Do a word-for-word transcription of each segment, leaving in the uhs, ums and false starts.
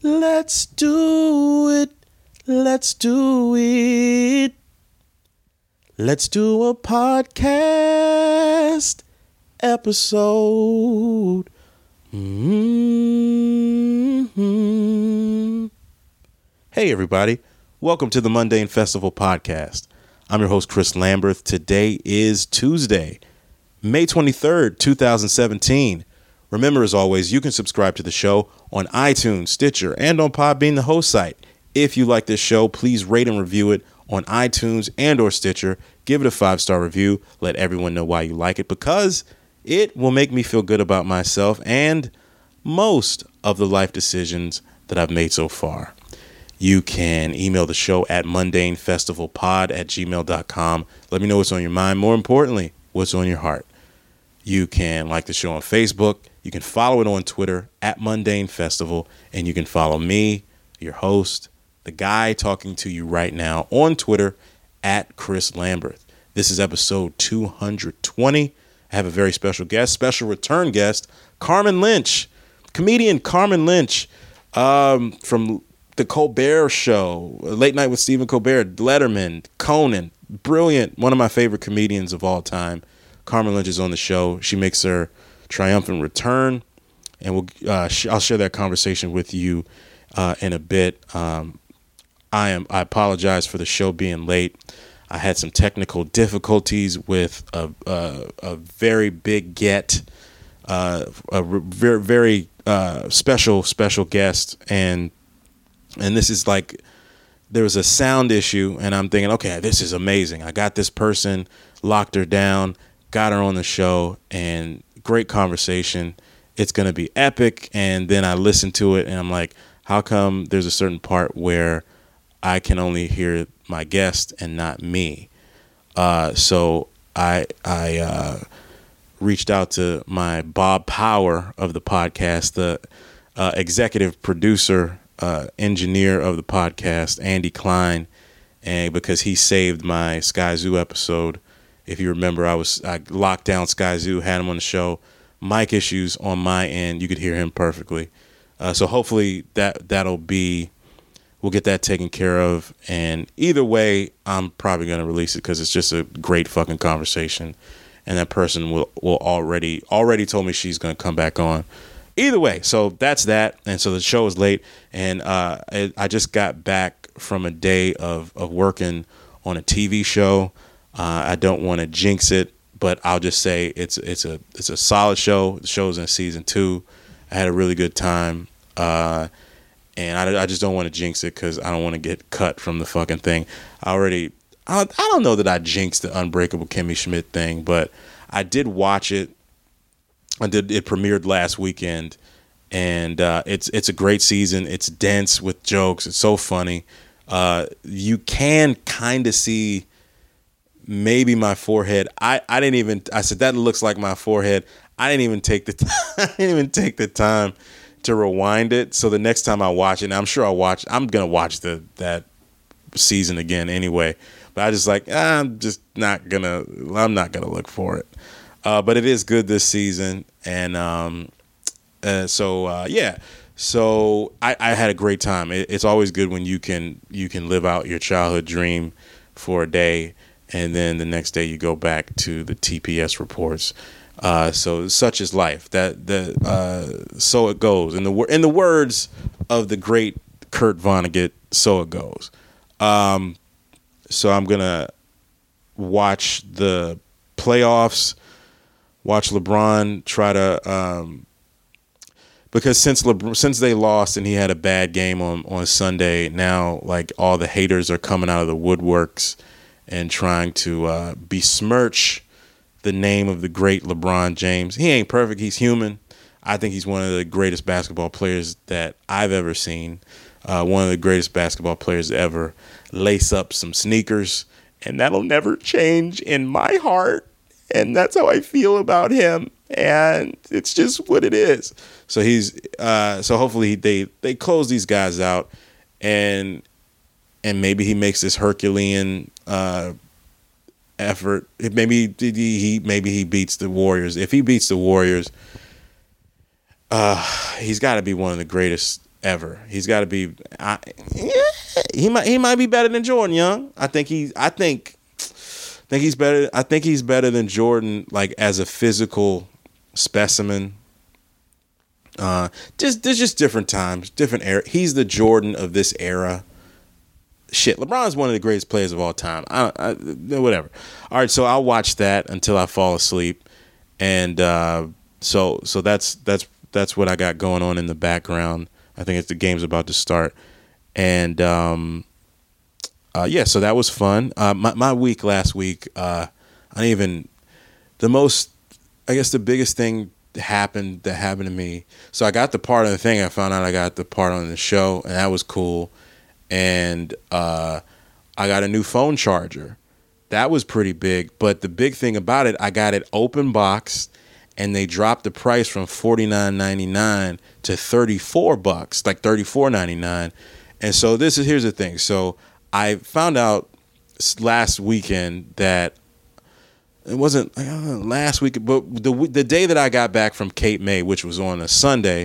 Let's do it. Let's do it. Let's do a podcast episode. Mm-hmm. Hey, everybody. Welcome to the Mundane Festival podcast. I'm your host, Chris Lamberth. Today is Tuesday, May twenty-third, twenty seventeen. Remember, as always, you can subscribe to the show on iTunes, Stitcher, and on Podbean, the host site. If you like this show, please rate and review it on iTunes and or Stitcher. Give it a five-star review. Let everyone know why you like it, because it will make me feel good about myself and most of the life decisions that I've made so far. You can email the show at mundanefestivalpod at gmail dot com. Let me know what's on your mind. More importantly, what's on your heart. You can like the show on Facebook. You can follow it on Twitter at Mundane Festival. And you can follow me, your host, the guy talking to you right now on Twitter at Chris Lamberth. This is episode two hundred twenty. I have a very special guest, special return guest, Carmen Lynch, comedian Carmen Lynch um, from The Colbert Show, Late Night with Stephen Colbert, Letterman, Conan, brilliant, one of my favorite comedians of all time. Carmen Lynch is on the show. She makes her triumphant return, and we'll uh, sh- I'll share that conversation with you uh, in a bit. Um, I am. I apologize for the show being late. I had some technical difficulties with a a, a very big get, uh, a re- very very uh, special special guest, and and this is like there was a sound issue, and I'm thinking, okay, this is amazing. I got this person, locked her down, got her on the show, and great conversation. It's going to be epic. And then I listened to it and I'm like, how come there's a certain part where I can only hear my guest and not me? Uh, so I, I, uh, reached out to my Bob Power of the podcast, the, uh, executive producer, uh, engineer of the podcast, Andy Klein. And because he saved my Sky Zoo episode. If you remember, I was I locked down Sky Zoo, had him on the show. Mic issues on my end, you could hear him perfectly. Uh, so hopefully that that'll be, we'll get that taken care of. And either way, I'm probably gonna release it because it's just a great fucking conversation. And that person will will already already told me she's gonna come back on. Either way, so that's that. And so the show is late, and uh, I, I just got back from a day of of working on a T V show. Uh, I don't want to jinx it, but I'll just say it's it's a it's a solid show. The show's in season two. I had a really good time, uh, and I, I just don't want to jinx it because I don't want to get cut from the fucking thing. I already I, I don't know that I jinxed the Unbreakable Kimmy Schmidt thing, but I did watch it. I did. It premiered last weekend, and uh, it's it's a great season. It's dense with jokes. It's so funny. Uh, you can kind of see. Maybe my forehead. I, I didn't even. I said that looks like my forehead. I didn't even take the. T- I didn't even take the time to rewind it. So the next time I watch it, and I'm sure I'll watch. I'm gonna watch the that season again anyway. But I just like ah, I'm just not gonna. I'm not gonna look for it. Uh, but it is good this season, and um, uh, so uh, yeah. So I, I had a great time. It, it's always good when you can you can live out your childhood dream for a day. And then the next day you go back to the T P S reports. Uh, so such is life. That the uh, so it goes. In the in the words of the great Kurt Vonnegut, so it goes. Um, so I'm gonna watch the playoffs. Watch LeBron try to um, because since LeBron, since they lost and he had a bad game on on Sunday, now like all the haters are coming out of the woodworks and trying to uh, besmirch the name of the great LeBron James. He ain't perfect. He's human. I think he's one of the greatest basketball players that I've ever seen. Uh, one of the greatest basketball players to ever lace up some sneakers. And that'll never change in my heart. And that's how I feel about him. And it's just what it is. So he's uh, so hopefully they, they close these guys out. And and maybe he makes this Herculean uh, effort. Maybe he maybe he beats the Warriors. If he beats the Warriors, uh, he's got to be one of the greatest ever. He's got to be. I, yeah, he might. He might be better than Jordan Young. I think he. I think. Think he's better. I think he's better than Jordan, like as a physical specimen. Uh, just there's just different times, different era. He's the Jordan of this era. Shit, LeBron's one of the greatest players of all time. I, I whatever. All right, so I'll watch that until I fall asleep, and uh, so so that's that's that's what I got going on in the background. I think it's the game's about to start, and um, uh, yeah, so that was fun. Uh, my my week last week, uh, I didn't even the most. I guess the biggest thing happened that happened to me. So I got the part of the thing. I found out I got the part on the show, and that was cool. And uh, I got a new phone charger. That was pretty big. But the big thing about it, I got it open boxed, and they dropped the price from forty-nine ninety-nine to thirty-four bucks, like thirty-four ninety-nine. And so this is here's the thing. So I found out last weekend that it wasn't I don't know, last week, but the the day that I got back from Cape May, which was on a Sunday.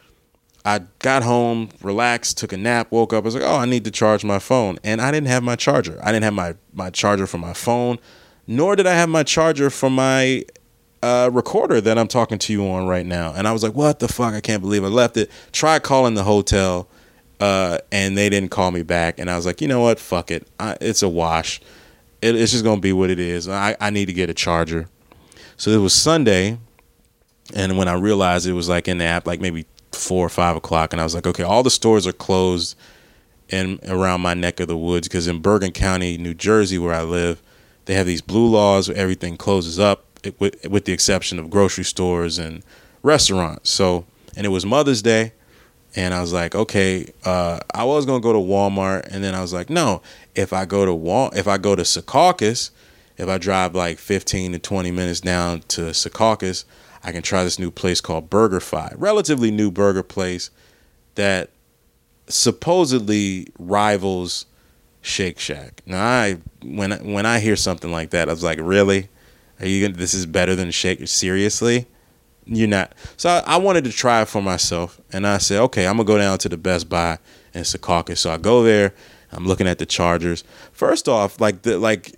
I got home, relaxed, took a nap, woke up. I was like, oh, I need to charge my phone. And I didn't have my charger. I didn't have my, my charger for my phone, nor did I have my charger for my uh, recorder that I'm talking to you on right now. And I was like, what the fuck? I can't believe I left it. Tried calling the hotel, uh, and they didn't call me back. And I was like, you know what? Fuck it. I, it's a wash. It, it's just going to be what it is. I, I need to get a charger. So it was Sunday, and when I realized it was like in the app, like maybe four or five o'clock, and I was like, okay, all the stores are closed in around my neck of the woods, because in Bergen County, New Jersey, where I live, they have these blue laws where everything closes up, with, with the exception of grocery stores and restaurants. So, and it was Mother's Day, and I was like, okay, uh, I was gonna go to Walmart, and then I was like, no, if I go to Wal, if I go to Secaucus, if I drive like fifteen to twenty minutes down to Secaucus, I can try this new place called BurgerFi, relatively new burger place that supposedly rivals Shake Shack. Now, I when when I hear something like that, I was like, really? Are you gonna, this is better than Shake? Seriously? You're not. So I, I wanted to try it for myself, and I said, okay, I'm gonna go down to the Best Buy in Secaucus. So I go there. I'm looking at the chargers. First off, like the like.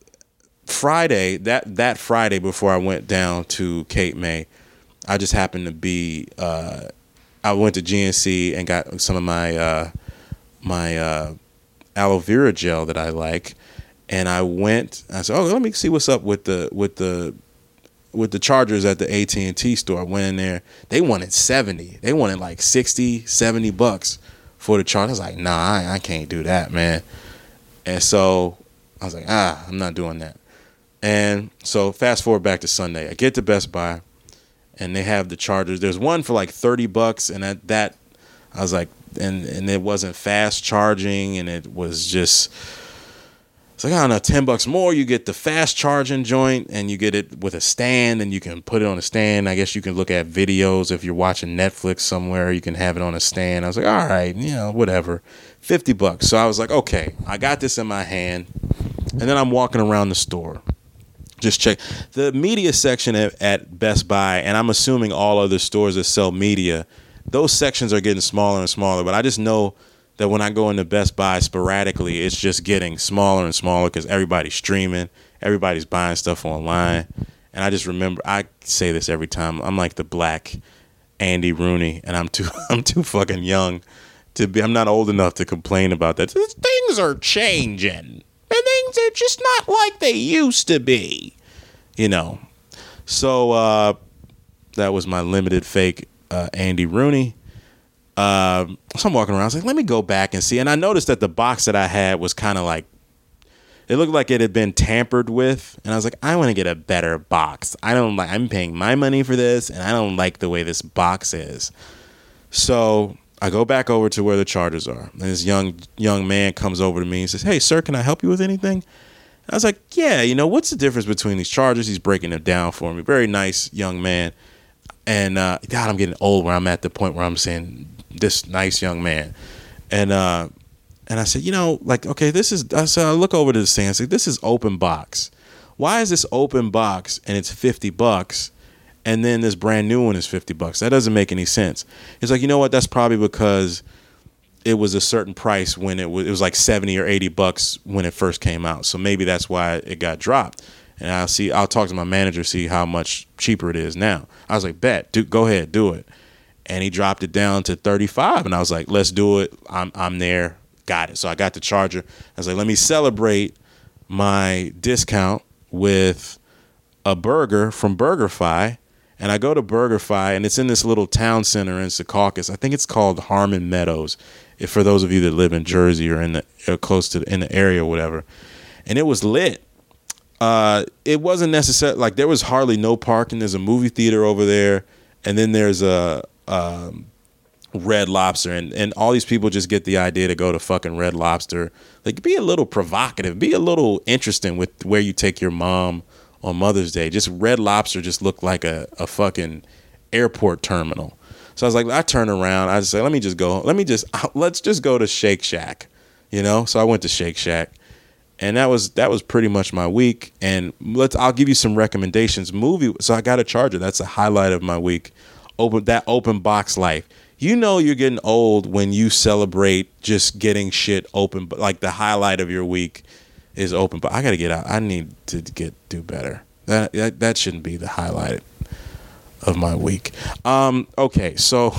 Friday, that, that Friday before I went down to Cape May, I just happened to be, uh, I went to G N C and got some of my uh, my uh, aloe vera gel that I like, and I went. I said, "Oh, let me see what's up with the with the with the chargers at the A T and T store." I went in there. They wanted seventy. They wanted like sixty, seventy bucks for the charger. I was like, "Nah, I, I can't do that, man." And so I was like, "Ah, I'm not doing that." And so fast forward back to Sunday, I get to Best Buy, and they have the chargers. There's one for like thirty bucks, and at that, I was like, and and it wasn't fast charging, and it was just, it's like, I don't know, ten bucks more, you get the fast charging joint, and you get it with a stand, and you can put it on a stand. I guess you can look at videos if you're watching Netflix somewhere, you can have it on a stand. I was like, all right, you know, whatever, fifty bucks. So I was like, okay, I got this in my hand, and then I'm walking around the store. Just check the media section at, at Best Buy, and I'm assuming all other stores that sell media, those sections are getting smaller and smaller. But I just know that when I go into Best Buy sporadically, it's just getting smaller and smaller because everybody's streaming, everybody's buying stuff online. And I just remember, I say this every time, I'm like the black Andy Rooney, and I'm too I'm too fucking young to be. I'm not old enough to complain about that. Things are changing. And things are just not like they used to be, you know. So uh, that was my limited fake uh, Andy Rooney. Uh, so I'm walking around. I was like, let me go back and see. And I noticed that the box that I had was kind of like, it looked like it had been tampered with. And I was like, I want to get a better box. I don't like, I'm paying my money for this, and I don't like the way this box is. So I go back over to where the chargers are. And this young young man comes over to me and says, hey, sir, can I help you with anything? And I was like, yeah, you know, what's the difference between these chargers? He's breaking them down for me. Very nice young man. And, uh, God, I'm getting old where I'm at the point where I'm saying this nice young man. And uh, and I said, you know, like, okay, this is, I said, I look over to the stand. I said, this is open box. Why is this open box and it's fifty bucks? and then this brand new one is fifty bucks. That doesn't make any sense. It's like, you know what? That's probably because it was a certain price when it was, it was like seventy or eighty bucks when it first came out. So maybe that's why it got dropped. And I'll see, I'll talk to my manager, see how much cheaper it is now. I was like, bet, dude, go ahead, do it. And he dropped it down to thirty-five. And I was like, let's do it. I'm I'm there. Got it. So I got the charger. I was like, let me celebrate my discount with a burger from BurgerFi. And I go to BurgerFi, and it's in this little town center in Secaucus. I think it's called Harmon Meadows, if for those of you that live in Jersey or in the or close to the, in the area or whatever. And it was lit. Uh, it wasn't necessary. Like, there was hardly no parking. There's a movie theater over there, and then there's a um, Red Lobster, and and all these people just get the idea to go to fucking Red Lobster. Like, be a little provocative, be a little interesting with where you take your mom on Mother's Day. Just Red Lobster just looked like a, a fucking airport terminal. So I was like, I turn around, I just say, let me just go, let me just, let's just go to Shake Shack, you know? So I went to Shake Shack, and that was, that was pretty much my week. And let's, I'll give you some recommendations. Movie, so I got a charger. That's a highlight of my week. Open, that open box life. You know you're getting old when you celebrate just getting shit open, but like the highlight of your week is open, but I got to get out. I need to get do better. That, that that shouldn't be the highlight of my week. Um, okay, so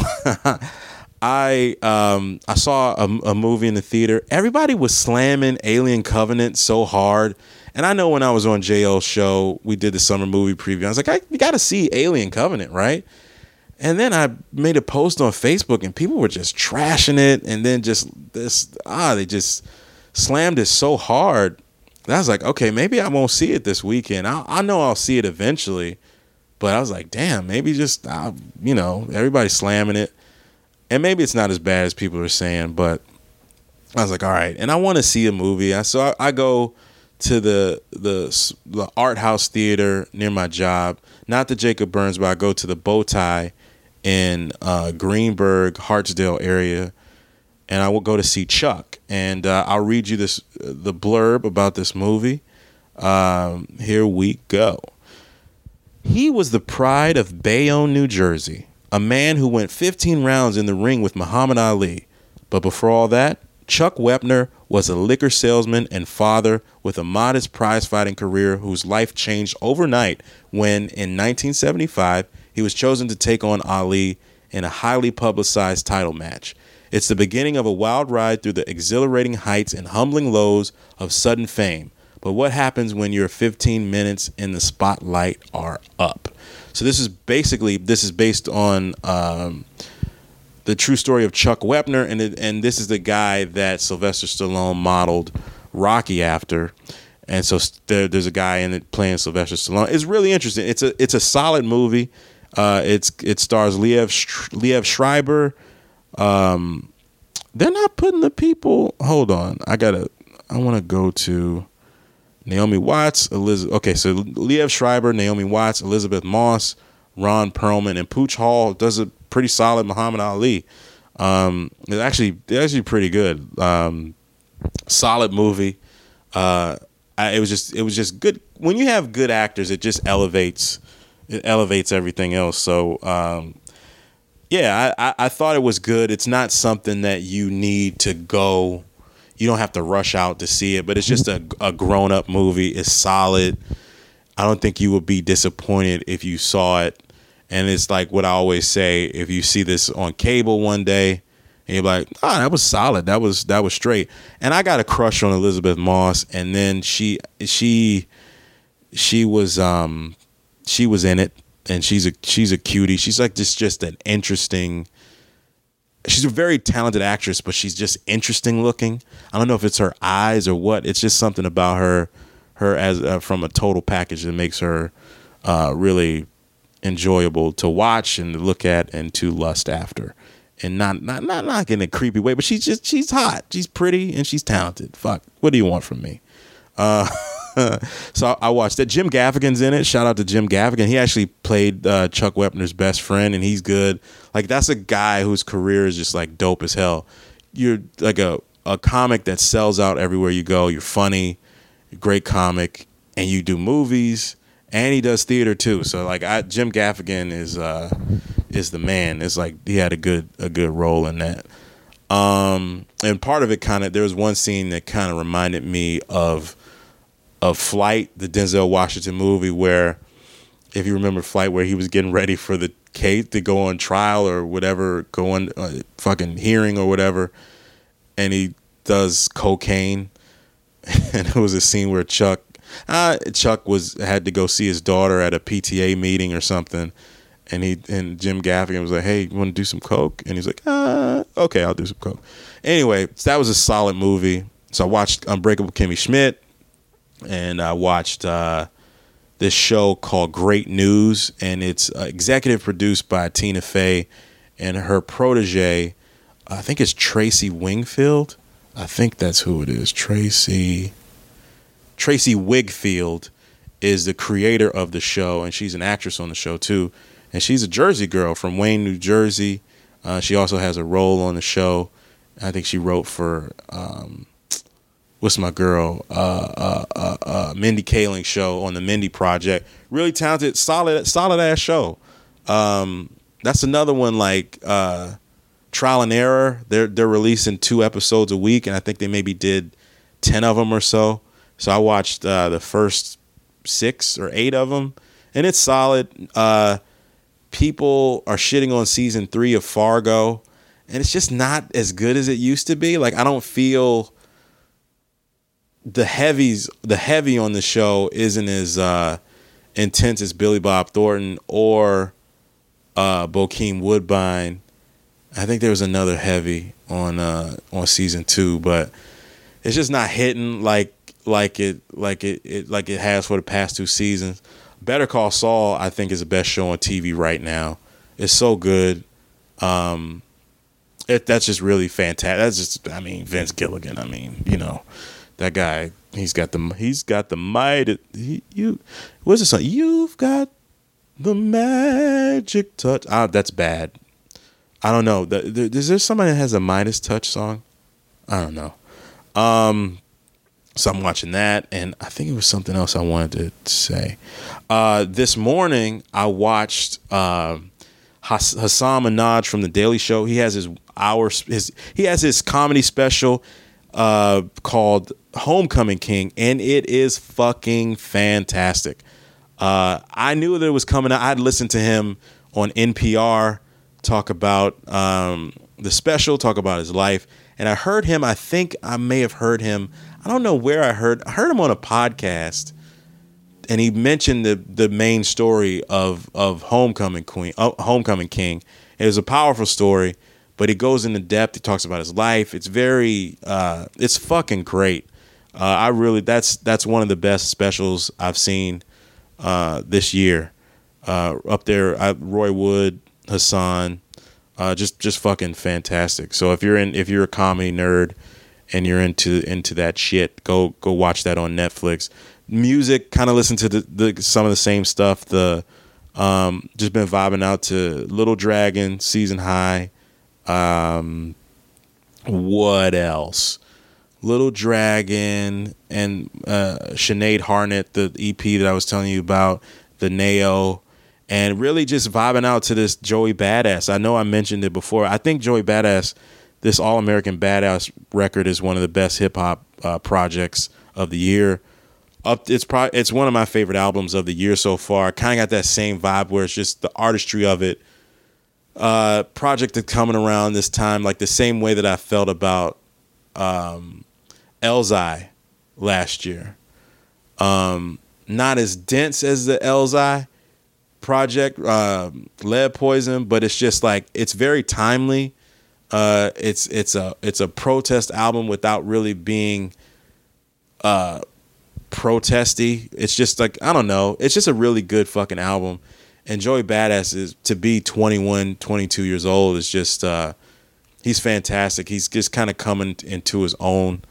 I um, I saw a, a movie in the theater. Everybody was slamming Alien Covenant so hard, and I know when I was on J L's show, we did the summer movie preview. I was like, I, you got to see Alien Covenant, right? And then I made a post on Facebook, and people were just trashing it, and then just this ah, they just slammed it so hard. And I was like, okay, maybe I won't see it this weekend. I, I know I'll see it eventually, but I was like, damn, maybe just, uh, you know, everybody's slamming it. And maybe it's not as bad as people are saying, but I was like, all right. And I want to see a movie. I, so I, I go to the, the the art house theater near my job, not the Jacob Burns, but I go to the Bowtie in uh, Greenburgh, Hartsdale area. And I will go to see Chuck, and uh, I'll read you this the blurb about this movie. Um, here we go. He was the pride of Bayonne, New Jersey, a man who went fifteen rounds in the ring with Muhammad Ali. But before all that, Chuck Wepner was a liquor salesman and father with a modest prize-fighting career whose life changed overnight when, in nineteen seventy-five, he was chosen to take on Ali in a highly publicized title match. It's the beginning of a wild ride through the exhilarating heights and humbling lows of sudden fame. But what happens when your fifteen minutes in the spotlight are up? So this is basically, this is based on um, the true story of Chuck Wepner, and it, and this is the guy that Sylvester Stallone modeled Rocky after. And so there, there's a guy in it playing Sylvester Stallone. It's really interesting. It's a it's a solid movie. Uh, it's it stars Liev Liev Schreiber. Um, they're not putting the people. Hold on, I gotta. I want to go to Naomi Watts, Elizabeth. Okay, so Liev Schreiber, Naomi Watts, Elizabeth Moss, Ron Perlman, and Pooch Hall does a pretty solid Muhammad Ali. Um, it's actually it's actually pretty good. Um, solid movie. Uh, I, it was just it was just good. When you have good actors, it just elevates it elevates everything else. So. Um, Yeah, I, I thought it was good. It's not something that you need to go. You don't have to rush out to see it, but it's just a, a grown-up movie. It's solid. I don't think you would be disappointed if you saw it. And it's like what I always say, if you see this on cable one day, and you're like, oh, that was solid. That was that was straight. And I got a crush on Elizabeth Moss, and then she she she was um she was in it. And she's a she's a cutie. She's like just just an interesting. She's a very talented actress, but she's just interesting looking. I don't know if it's her eyes or what. It's just something about her, her as uh, from a total package that makes her uh, really enjoyable to watch and to look at and to lust after, and not not not not in a creepy way. But she's just she's hot. She's pretty and she's talented. Fuck, what do you want from me? Uh, so I watched that. Jim Gaffigan's in it. Shout out to Jim Gaffigan. He actually played uh, Chuck Wepner's best friend, and he's good. Like, that's a guy whose career is just like dope as hell. You're like a, a comic that sells out everywhere you go. You're funny, you're a great comic, and you do movies, and he does theater too. So like, I, Jim Gaffigan is uh, is the man. It's like he had a good a good role in that. Um, and part of it kind of, there was one scene that kind of reminded me of of Flight, the Denzel Washington movie, where, if you remember Flight, where he was getting ready for the case to go on trial or whatever, go on uh, fucking hearing or whatever, and he does cocaine, and it was a scene where Chuck, uh, Chuck was had to go see his daughter at a P T A meeting or something, and he and Jim Gaffigan was like, "Hey, you want to do some coke?" And he's like, "Ah, okay, I'll do some coke." Anyway, so that was a solid movie. So I watched Unbreakable Kimmy Schmidt, and I watched uh, this show called Great News, and it's uh, executive produced by Tina Fey and her protege. I think it's Tracy Wingfield. I think that's who it is. Tracy Tracy Wigfield is the creator of the show, and she's an actress on the show too. And she's a Jersey girl from Wayne, New Jersey. Uh, she also has a role on the show. I think she wrote for um, what's my girl, uh, uh, uh, uh, Mindy Kaling's show on the Mindy Project. Really talented, solid, solid ass show. Um, that's another one like uh, Trial and Error. They're they're releasing two episodes a week, and I think they maybe did ten of them or so. So I watched uh, the first six or eight of them, and it's solid. Uh, people are shitting on season three of Fargo, and it's just not as good as it used to be. Like, I don't feel the heavies, the heavy on the show isn't as uh, intense as Billy Bob Thornton or uh, Bokeem Woodbine. I think there was another heavy on uh, on season two, but it's just not hitting like like it like it, it like it has for the past two seasons. Better Call Saul, I think, is the best show on T V right now. It's so good. Um, it, that's just really fantastic. That's just, I mean, Vince Gilligan. I mean, you know, that guy. He's got the he's got the might. He, you, what's the song? You've got the magic touch. Ah, that's bad. I don't know. The, the, is there somebody that has a Midas Touch song? I don't know. Um. So I'm watching that, and I think it was something else I wanted to say. Uh, this morning, I watched uh, Hass- Hassan Minhaj from The Daily Show. He has his hour, his he has his comedy special uh, called Homecoming King, and it is fucking fantastic. Uh, I knew that it was coming out. I'd listened to him on N P R talk about um, the special, talk about his life, and I heard him. I think I may have heard him. I don't know where I heard. I heard him on a podcast, and he mentioned the the main story of of Homecoming Queen, uh, Homecoming King. It was a powerful story, but he goes into depth. He talks about his life. It's very, uh, it's fucking great. Uh, I really, that's that's one of the best specials I've seen uh, this year. Uh, up there, I, Roy Wood, Hassan, uh, just just fucking fantastic. So if you're in, if you're a comedy nerd and you're into into that shit, go go watch that on Netflix. Music, kind of listen to the, the some of the same stuff. The um, just been vibing out to Little Dragon, Season High. Um, what else? Little Dragon and uh, Sinead Harnett, the E P that I was telling you about, the Neo, and really just vibing out to this Joey Badass. I know I mentioned it before. I think Joey Badass, this All American Badass record, is one of the best hip hop uh, projects of the year. Up, it's probably it's one of my favorite albums of the year so far. Kind of got that same vibe where it's just the artistry of it. Uh, project that's coming around this time, like the same way that I felt about um, Elzhi last year. Um, not as dense as the Elzhi project, uh, Lead Poison, but it's just like it's very timely. Uh, it's it's a it's a protest album without really being uh, protesty. It's just like, I don't know. It's just a really good fucking album. And Joey Badass is, to be twenty-one, twenty-two years old, is just uh, he's fantastic. He's just kind of coming into his own,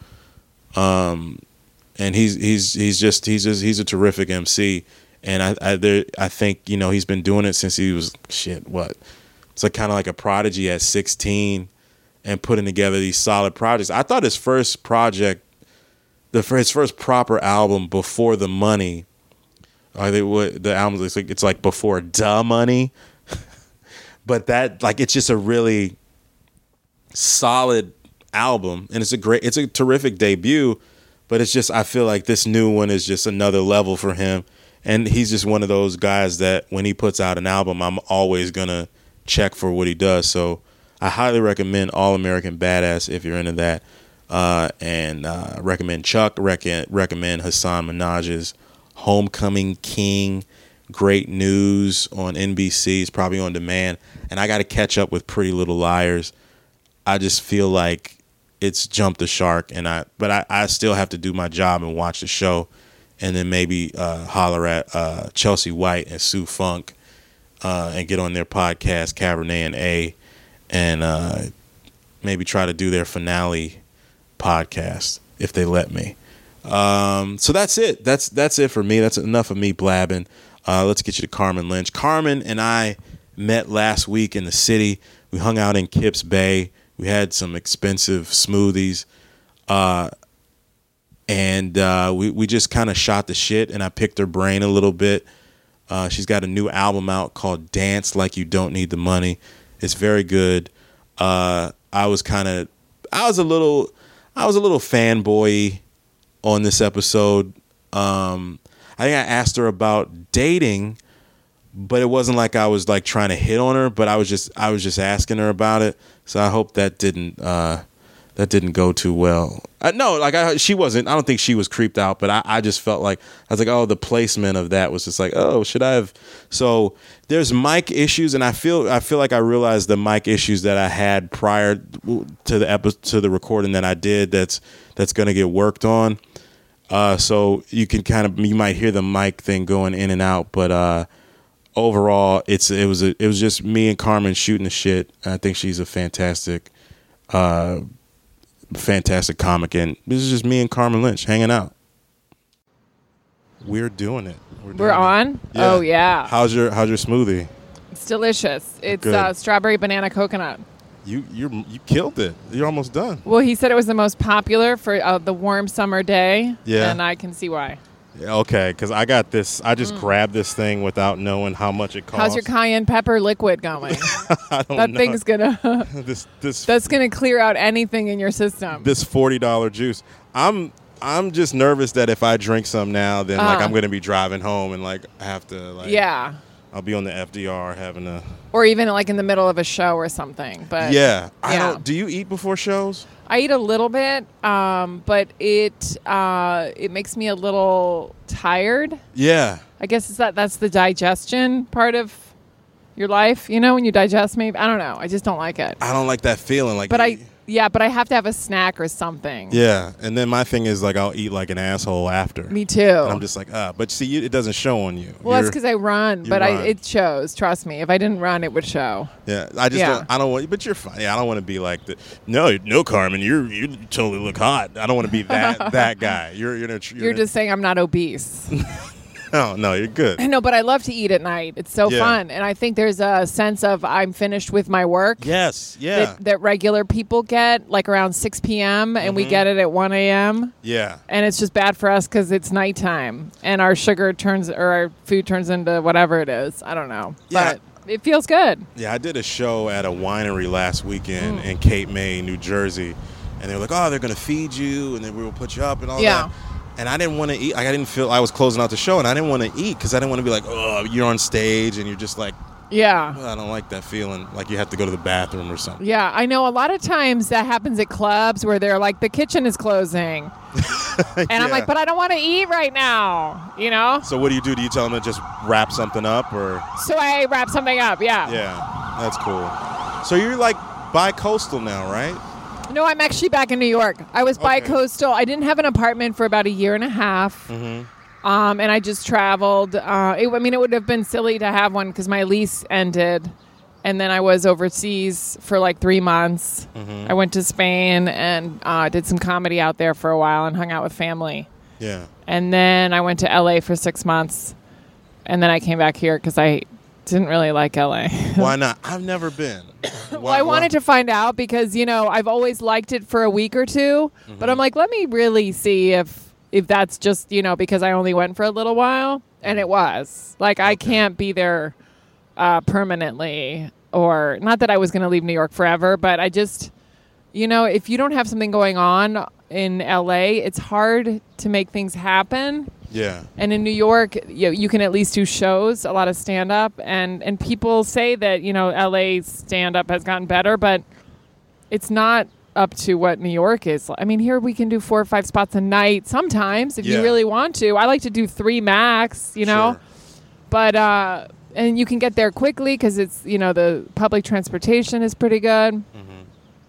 um, and he's he's he's just he's just he's a terrific M C. And I I, there, I think, you know, he's been doing it since he was shit what. It's like kind of like a prodigy at sixteen, and putting together these solid projects. I thought his first project, the his first proper album before The Money, Are they what the album? It's like it's like before Duh Money, but that like it's just a really solid album, and it's a great, it's a terrific debut. But it's just I feel like this new one is just another level for him, and he's just one of those guys that when he puts out an album, I'm always gonna check for what he does. So I highly recommend All American Badass if you're into that. Uh, and uh, recommend Chuck, rec- recommend Hassan Minaj's Homecoming King. Great news on N B C. It's probably on demand. And I got to catch up with Pretty Little Liars. I just feel like it's jumped the shark. And I, But I, I still have to do my job and watch the show. And then maybe uh, holler at uh, Chelsea White and Sue Funk uh, and get on their podcast, Cabernet and A, and uh, maybe try to do their finale podcast if they let me. Um, so that's it. That's that's it for me. That's enough of me blabbing. Uh, let's get you to Carmen Lynch. Carmen and I met last week in the city. We hung out in Kips Bay. We had some expensive smoothies, uh, and uh, we we just kind of shot the shit. And I picked her brain a little bit. Uh, she's got a new album out called "Dance Like You Don't Need the Money." It's very good. Uh, I was kind of, I was a little. I was a little fanboy on this episode. Um, I think I asked her about dating, but it wasn't like I was like trying to hit on her. But I was just I was just asking her about it. So I hope that didn't uh, that didn't go too well. Uh, no, like I, she wasn't. I don't think she was creeped out. But I, I just felt like I was like, oh, the placement of that was just like, oh, should I have? So there's mic issues, and I feel I feel like I realized the mic issues that I had prior to the epi- to the recording that I did. That's that's gonna get worked on. Uh, so you can kind of you might hear the mic thing going in and out, but uh, overall, it's it was a, it was just me and Carmen shooting the shit. I think she's a fantastic, uh, fantastic comic, and this is just me and Carmen Lynch hanging out. We're doing it. We're, doing We're on? It. Yeah. Oh, yeah. How's your How's your smoothie? It's delicious. It's Good. uh, strawberry banana coconut. You you you killed it. You're almost done. Well, he said it was the most popular for uh, the warm summer day. Yeah. And I can see why. Yeah, okay, because I got this. I just Mm. grabbed this thing without knowing how much it costs. How's your cayenne pepper liquid going? I don't that know. thing's gonna this this that's gonna clear out anything in your system. this forty dollar juice. I'm I'm just nervous that if I drink some now, then like Uh. I'm gonna be driving home and like have to like yeah. I'll be on the F D R having a Or even like in the middle of a show or something. But yeah. I yeah. don't. Do you eat before shows? I eat a little bit, um, but it uh, it makes me a little tired. Yeah. I guess it's that that's the digestion part of your life, you know, when you digest maybe. I don't know. I just don't like it. I don't like that feeling. Like, But I, yeah, but I have to have a snack or something. yeah. And then my thing is like I'll eat like an asshole after. Me too. And I'm just like ah, but see, you, it doesn't show on you. well, that's You're- because I run, you but run. I it shows. Trust me. If I didn't run, it would show. Yeah, I just Yeah. don't. I don't want. But you're fine. Yeah, I don't want to be like the. No, no, Carmen, you're you totally look hot. I don't want to be that that guy. You're you're you're, You're just saying I'm not obese. no no. You're good. No, but I love to eat at night. It's so Yeah. fun, and I think there's a sense of I'm finished with my work. Yes. Yeah. That, that regular people get like around six p.m. and we Mhm. get it at one a.m. yeah. And it's just bad for us because it's nighttime and our sugar turns or our food turns into whatever it is. I don't know. Yeah. But it feels good. Yeah. I did a show at a winery last weekend Mm. in Cape May, New Jersey, and they were like, "Oh, they're gonna feed you, and then we will put you up and all Yeah. that." And I didn't want to eat. Like, I didn't feel I was closing out the show, and I didn't want to eat because I didn't want to be like, "Oh, you're on stage and you're just like." Yeah. Well, I don't like that feeling. Like you have to go to the bathroom or something. Yeah. I know a lot of times that happens at clubs where they're like, the kitchen is closing. And I'm Yeah. like, but I don't want to eat right now, you know? So what do you do? Do you tell them to just wrap something up or? So I wrap something up. Yeah. Yeah, that's cool. So you're like bi-coastal now, right? No, I'm actually back in New York. I was Okay. bi-coastal. I didn't have an apartment for about a year and a half. Mm-hmm. Um, and I just traveled. Uh, it, I mean, it would have been silly to have one because my lease ended. And then I was overseas for like three months. Mm-hmm. I went to Spain and uh, did some comedy out there for a while and hung out with family. Yeah. And then I went to L A for six months. And then I came back here because I didn't really like L A. Why not? I've never been. Well, I wanted to find out because, you know, I've always liked it for a week or two. Mm-hmm. But I'm like, let me really see if if that's just, you know, because I only went for a little while. And it was. Like, I Okay. can't be there uh, permanently, or not that I was going to leave New York forever, but I just, you know, if you don't have something going on in L A, it's hard to make things happen. Yeah. And in New York, you, you can at least do shows, a lot of stand-up. And, and people say that, you know, L A stand-up has gotten better, but it's not up to what New York is. I mean, here we can do four or five spots a night sometimes if Yeah. you really want to. I like to do three max, you know. Sure. But, uh, and you can get there quickly because it's, you know, the public transportation is pretty good. Mm-hmm.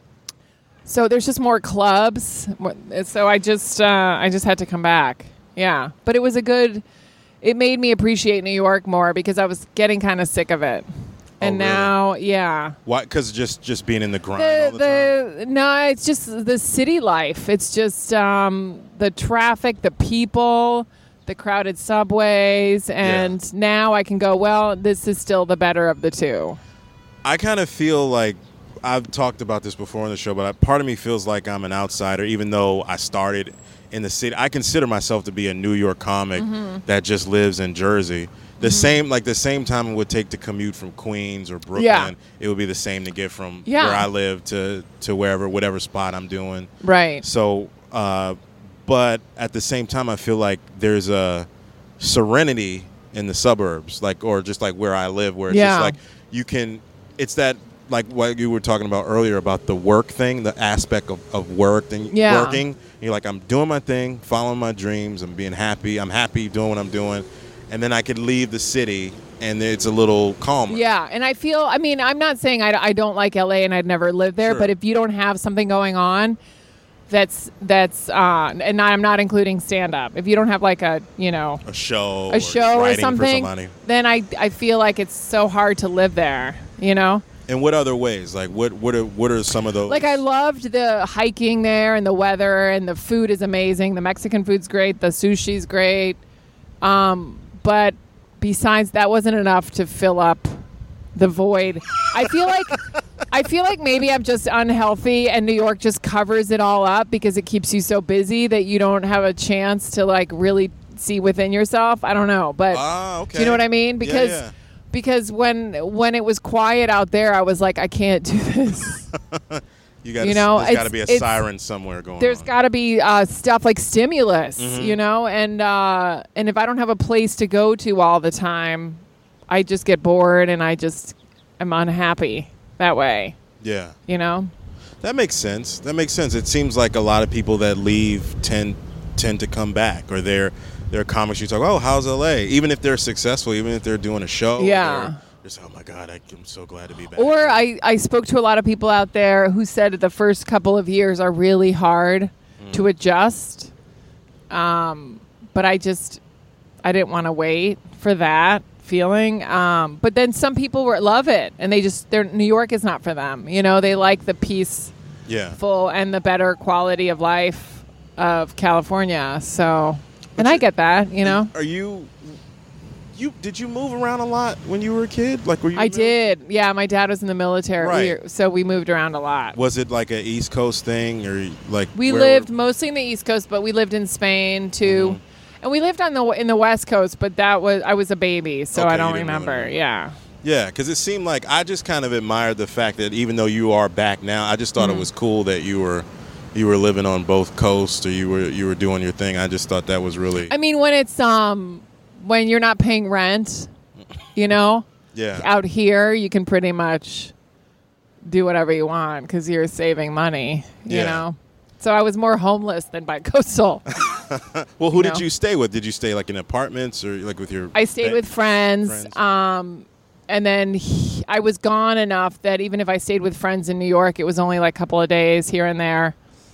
So there's just more clubs. So I just, uh, I just had to come back. Yeah. But it was a good, it made me appreciate New York more because I was getting kind of sick of it. And Oh, really? now, yeah. Why? Because just just being in the grind all The, the, time. the no, it's just the city life. It's just um, the traffic, the people, the crowded subways, and Yeah. now I can go, well, this is still the better of the two. I kind of feel like I've talked about this before on the show, but I, part of me feels like I'm an outsider, even though I started in the city. I consider myself to be a New York comic Mm-hmm. that just lives in Jersey. The same, like the same time it would take to commute from Queens or Brooklyn, Yeah. it would be the same to get from Yeah. where I live to, to wherever, whatever spot I'm doing. Right. So, uh, but at the same time, I feel like there's a serenity in the suburbs, like, or just like where I live, where it's Yeah. just like you can, it's that, like what you were talking about earlier about the work thing, the aspect of, of work and Yeah. working. You're like, I'm doing my thing, following my dreams, I'm being happy, I'm happy doing what I'm doing. And then I could leave the city and it's a little calmer. Yeah, and I feel, I mean, I'm not saying I, I don't like L A and I'd never live there, Sure. but if you don't have something going on, that's, that's, uh, and not, I'm not including stand-up. If you don't have like a, you know, A show. a show or writing for something, somebody. then I, I feel like it's so hard to live there, you know? In what other ways? Like what what are what are some of those? Like I loved the hiking there and the weather and the food is amazing. The Mexican food's great. The sushi's great. Um, but besides that wasn't enough to fill up the void. I feel like I feel like maybe I'm just unhealthy and New York just covers it all up because it keeps you so busy that you don't have a chance to like really see within yourself. I don't know, but Ah, okay. do you know what I mean? Yeah, Because yeah. because when when it was quiet out there, I was like, I can't do this. You got You know, there's got to it's- be a it's- siren somewhere going There's on. got to be uh, stuff like stimulus, Mhm. you know, and uh, and if I don't have a place to go to all the time, I just get bored and I just am unhappy that way, Yeah. you know. That makes sense. That makes sense. It seems like a lot of people that leave tend tend to come back, or they're they're comics. You talk, oh, how's L A? Even if they're successful, even if they're doing a show, Yeah. they're just, oh my God, I, I'm so glad to be back. Or here." I, I spoke to a lot of people out there who said the first couple of years are really hard to adjust. Um, but I just, I didn't want to wait for that feeling. Um, but then some people were, love it, and they just, they're, New York is not for them. You know, they like the peaceful yeah. and the better quality of life of California. So, and I get that, you know. Are you? You did you move around a lot when you were a kid? Like were you? I in the mil- did. Yeah, my dad was in the military. Right. We, so we moved around a lot. Was it like a East Coast thing, or like We where lived were- mostly in the East Coast, but we lived in Spain too, Mhm. and we lived on the in the West Coast. But that was I was a baby, so Okay, I you don't didn't really remember. remember. Yeah, Yeah, because it seemed like I just kind of admired the fact that even though you are back now, I just thought Mm-hmm. it was cool that you were you were living on both coasts, or you were you were doing your thing. I just thought that was really I mean when it's um when you're not paying rent, you know, yeah. out here you can pretty much do whatever you want because you're saving money. You Yeah. know, so I was more homeless than bi-coastal. Well, who you did know? you stay with? Did you stay like in apartments or like with your? I stayed fa- with friends, friends? Um, and then he, I was gone enough that even if I stayed with friends in New York, it was only like a couple of days here and there.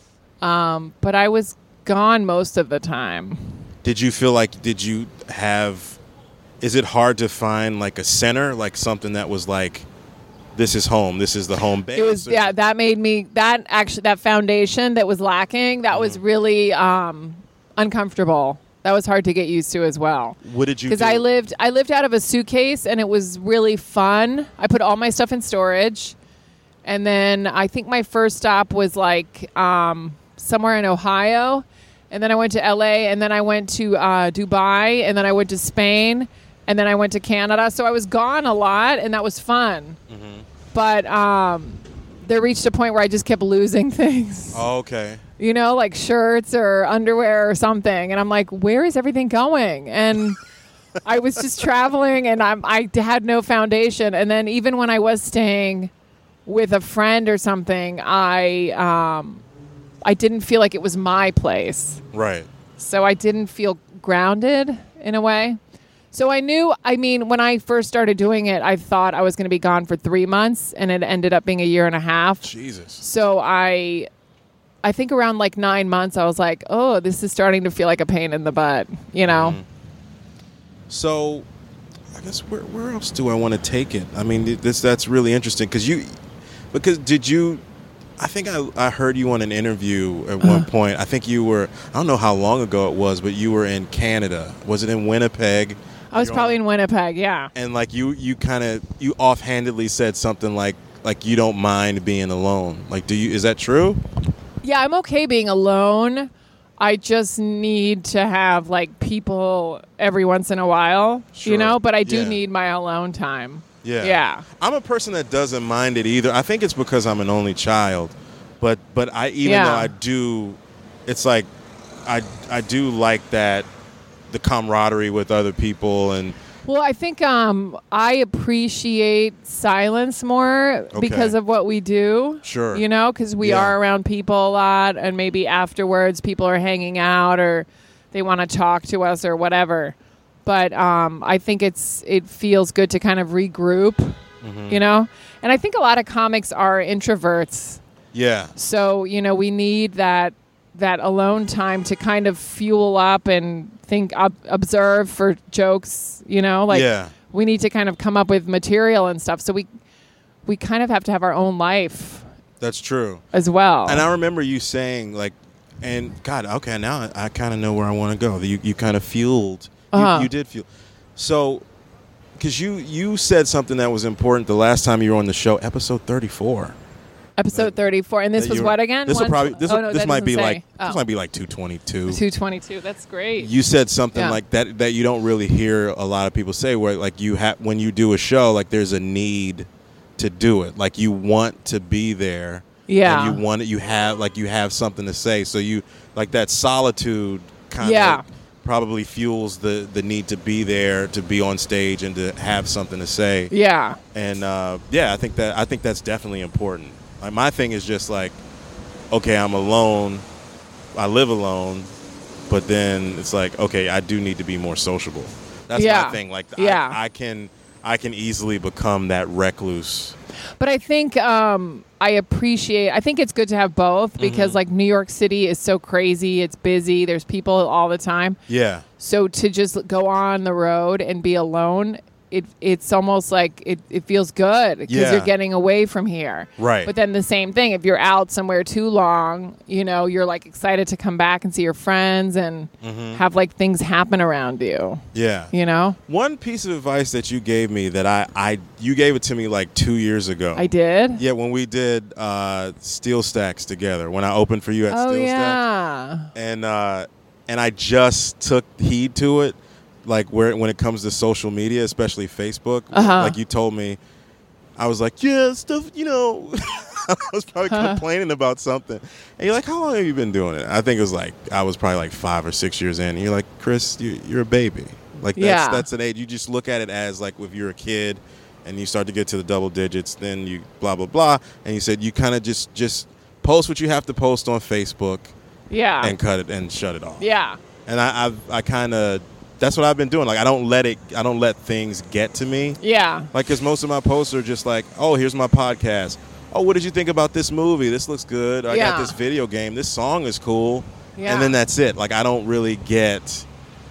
Um, but I was gone most of the time. Did you feel like did you have? Is it hard to find like a center, like something that was like, this is home, this is the home base? It was or- yeah. That made me that actually that foundation that was lacking. That was Mm-hmm. really um, uncomfortable. That was hard to get used to as well. What did you? Because do? I lived, I lived out of a suitcase, and it was really fun. I put all my stuff in storage, and then I think my first stop was like um, somewhere in Ohio, and then I went to L A, and then I went to uh, Dubai, and then I went to Spain, and then I went to Canada. So I was gone a lot, and that was fun. Mm-hmm. But um, there reached a point where I just kept losing things. Oh, okay. You know, like shirts or underwear or something. And I'm like, where is everything going? And I was just traveling, and I'm, I had no foundation. And then even when I was staying with a friend or something, I um, I didn't feel like it was my place. Right. So I didn't feel grounded in a way. So I knew, I mean, when I first started doing it, I thought I was going to be gone for three months, and it ended up being a year and a half. Jesus. So I... I think around like nine months, I was like, oh, this is starting to feel like a pain in the butt, you know? Mm-hmm. So I guess where where else do I want to take it? I mean, this that's really interesting because you, because did you, I think I, I heard you on an interview at one uh-huh. point. I think you were, I don't know how long ago it was, but you were in Canada. Was it in Winnipeg? I was You're probably on, in Winnipeg, yeah. And like you, you kind of, you offhandedly said something like, like you don't mind being alone. Like, do you, is that true? Yeah, I'm okay being alone. I just need to have like people every once in a while, sure. you know, but I do yeah. need my alone time. Yeah. Yeah. I'm a person that doesn't mind it either. I think it's because I'm an only child. But but I even yeah. though I do it's like I I do like that the camaraderie with other people and Well, I think um, I appreciate silence more okay. because of what we do. Sure. You know, because we yeah. are around people a lot, and maybe afterwards people are hanging out or they want to talk to us or whatever. But um, I think it's it feels good to kind of regroup, mm-hmm. you know? And I think a lot of comics are introverts. Yeah. So, you know, we need that that alone time to kind of fuel up and think, ob- observe for jokes, you know, like yeah. we need to kind of come up with material and stuff. So we, we kind of have to have our own life. That's true. As well. And I remember you saying like, and God, okay, now I, I kind of know where I want to go. You, you kind of fueled, uh-huh. you, you did fuel. So, cause you, you said something that was important the last time you were on the show, episode thirty-four. Episode thirty-four, and this was what again? This will probably this, oh, no, this might be say. like oh. this might be like two twenty-two. two twenty-two, that's great. You said something yeah. like that that you don't really hear a lot of people say. Where like you have when you do a show, like there's a need to do it. Like you want to be there. Yeah. And you want it. You have like you have something to say. So you like that solitude kind of yeah. probably fuels the the need to be there, to be on stage, and to have something to say. Yeah. And uh, yeah, I think that I think that's definitely important. Like my thing is just like, okay, I'm alone, I live alone, but then it's like, okay, I do need to be more sociable. That's yeah. my thing. Like, yeah. I, I can, I can easily become that recluse. But I think um, I appreciate. I think it's good to have both because, mm-hmm. like, New York City is so crazy. It's busy. There's people all the time. Yeah. So to just go on the road and be alone. It it's almost like it, it feels good because yeah. you're getting away from here. Right. But then the same thing, if you're out somewhere too long, you know, you're like excited to come back and see your friends and mm-hmm. have like things happen around you. Yeah. You know? One piece of advice that you gave me that I, I you gave it to me like two years ago. I did? Yeah, when we did uh, Steel Stacks together, when I opened for you at oh, Steel yeah. Stacks. And uh, and I just took heed to it. Like where when it comes to social media, especially Facebook, uh-huh. like you told me, I was like, yeah, stuff, you know, I was probably uh-huh. complaining about something. And you're like, how long have you been doing it? I think it was like, I was probably like five or six years in. And you're like, Chris, you, you're a baby. Like that's, yeah. that's an age. You just look at it as like if you're a kid and you start to get to the double digits, then you blah, blah, blah. And you said you kind of just, just post what you have to post on Facebook. Yeah. And cut it and shut it off. Yeah. And I, I've, I kind of, that's what I've been doing. Like I don't let it. I don't let things get to me. Yeah. Like because most of my posts are just like, oh, here's my podcast. Oh, what did you think about this movie? This looks good. I yeah. got this video game. This song is cool. Yeah. And then that's it. Like I don't really get.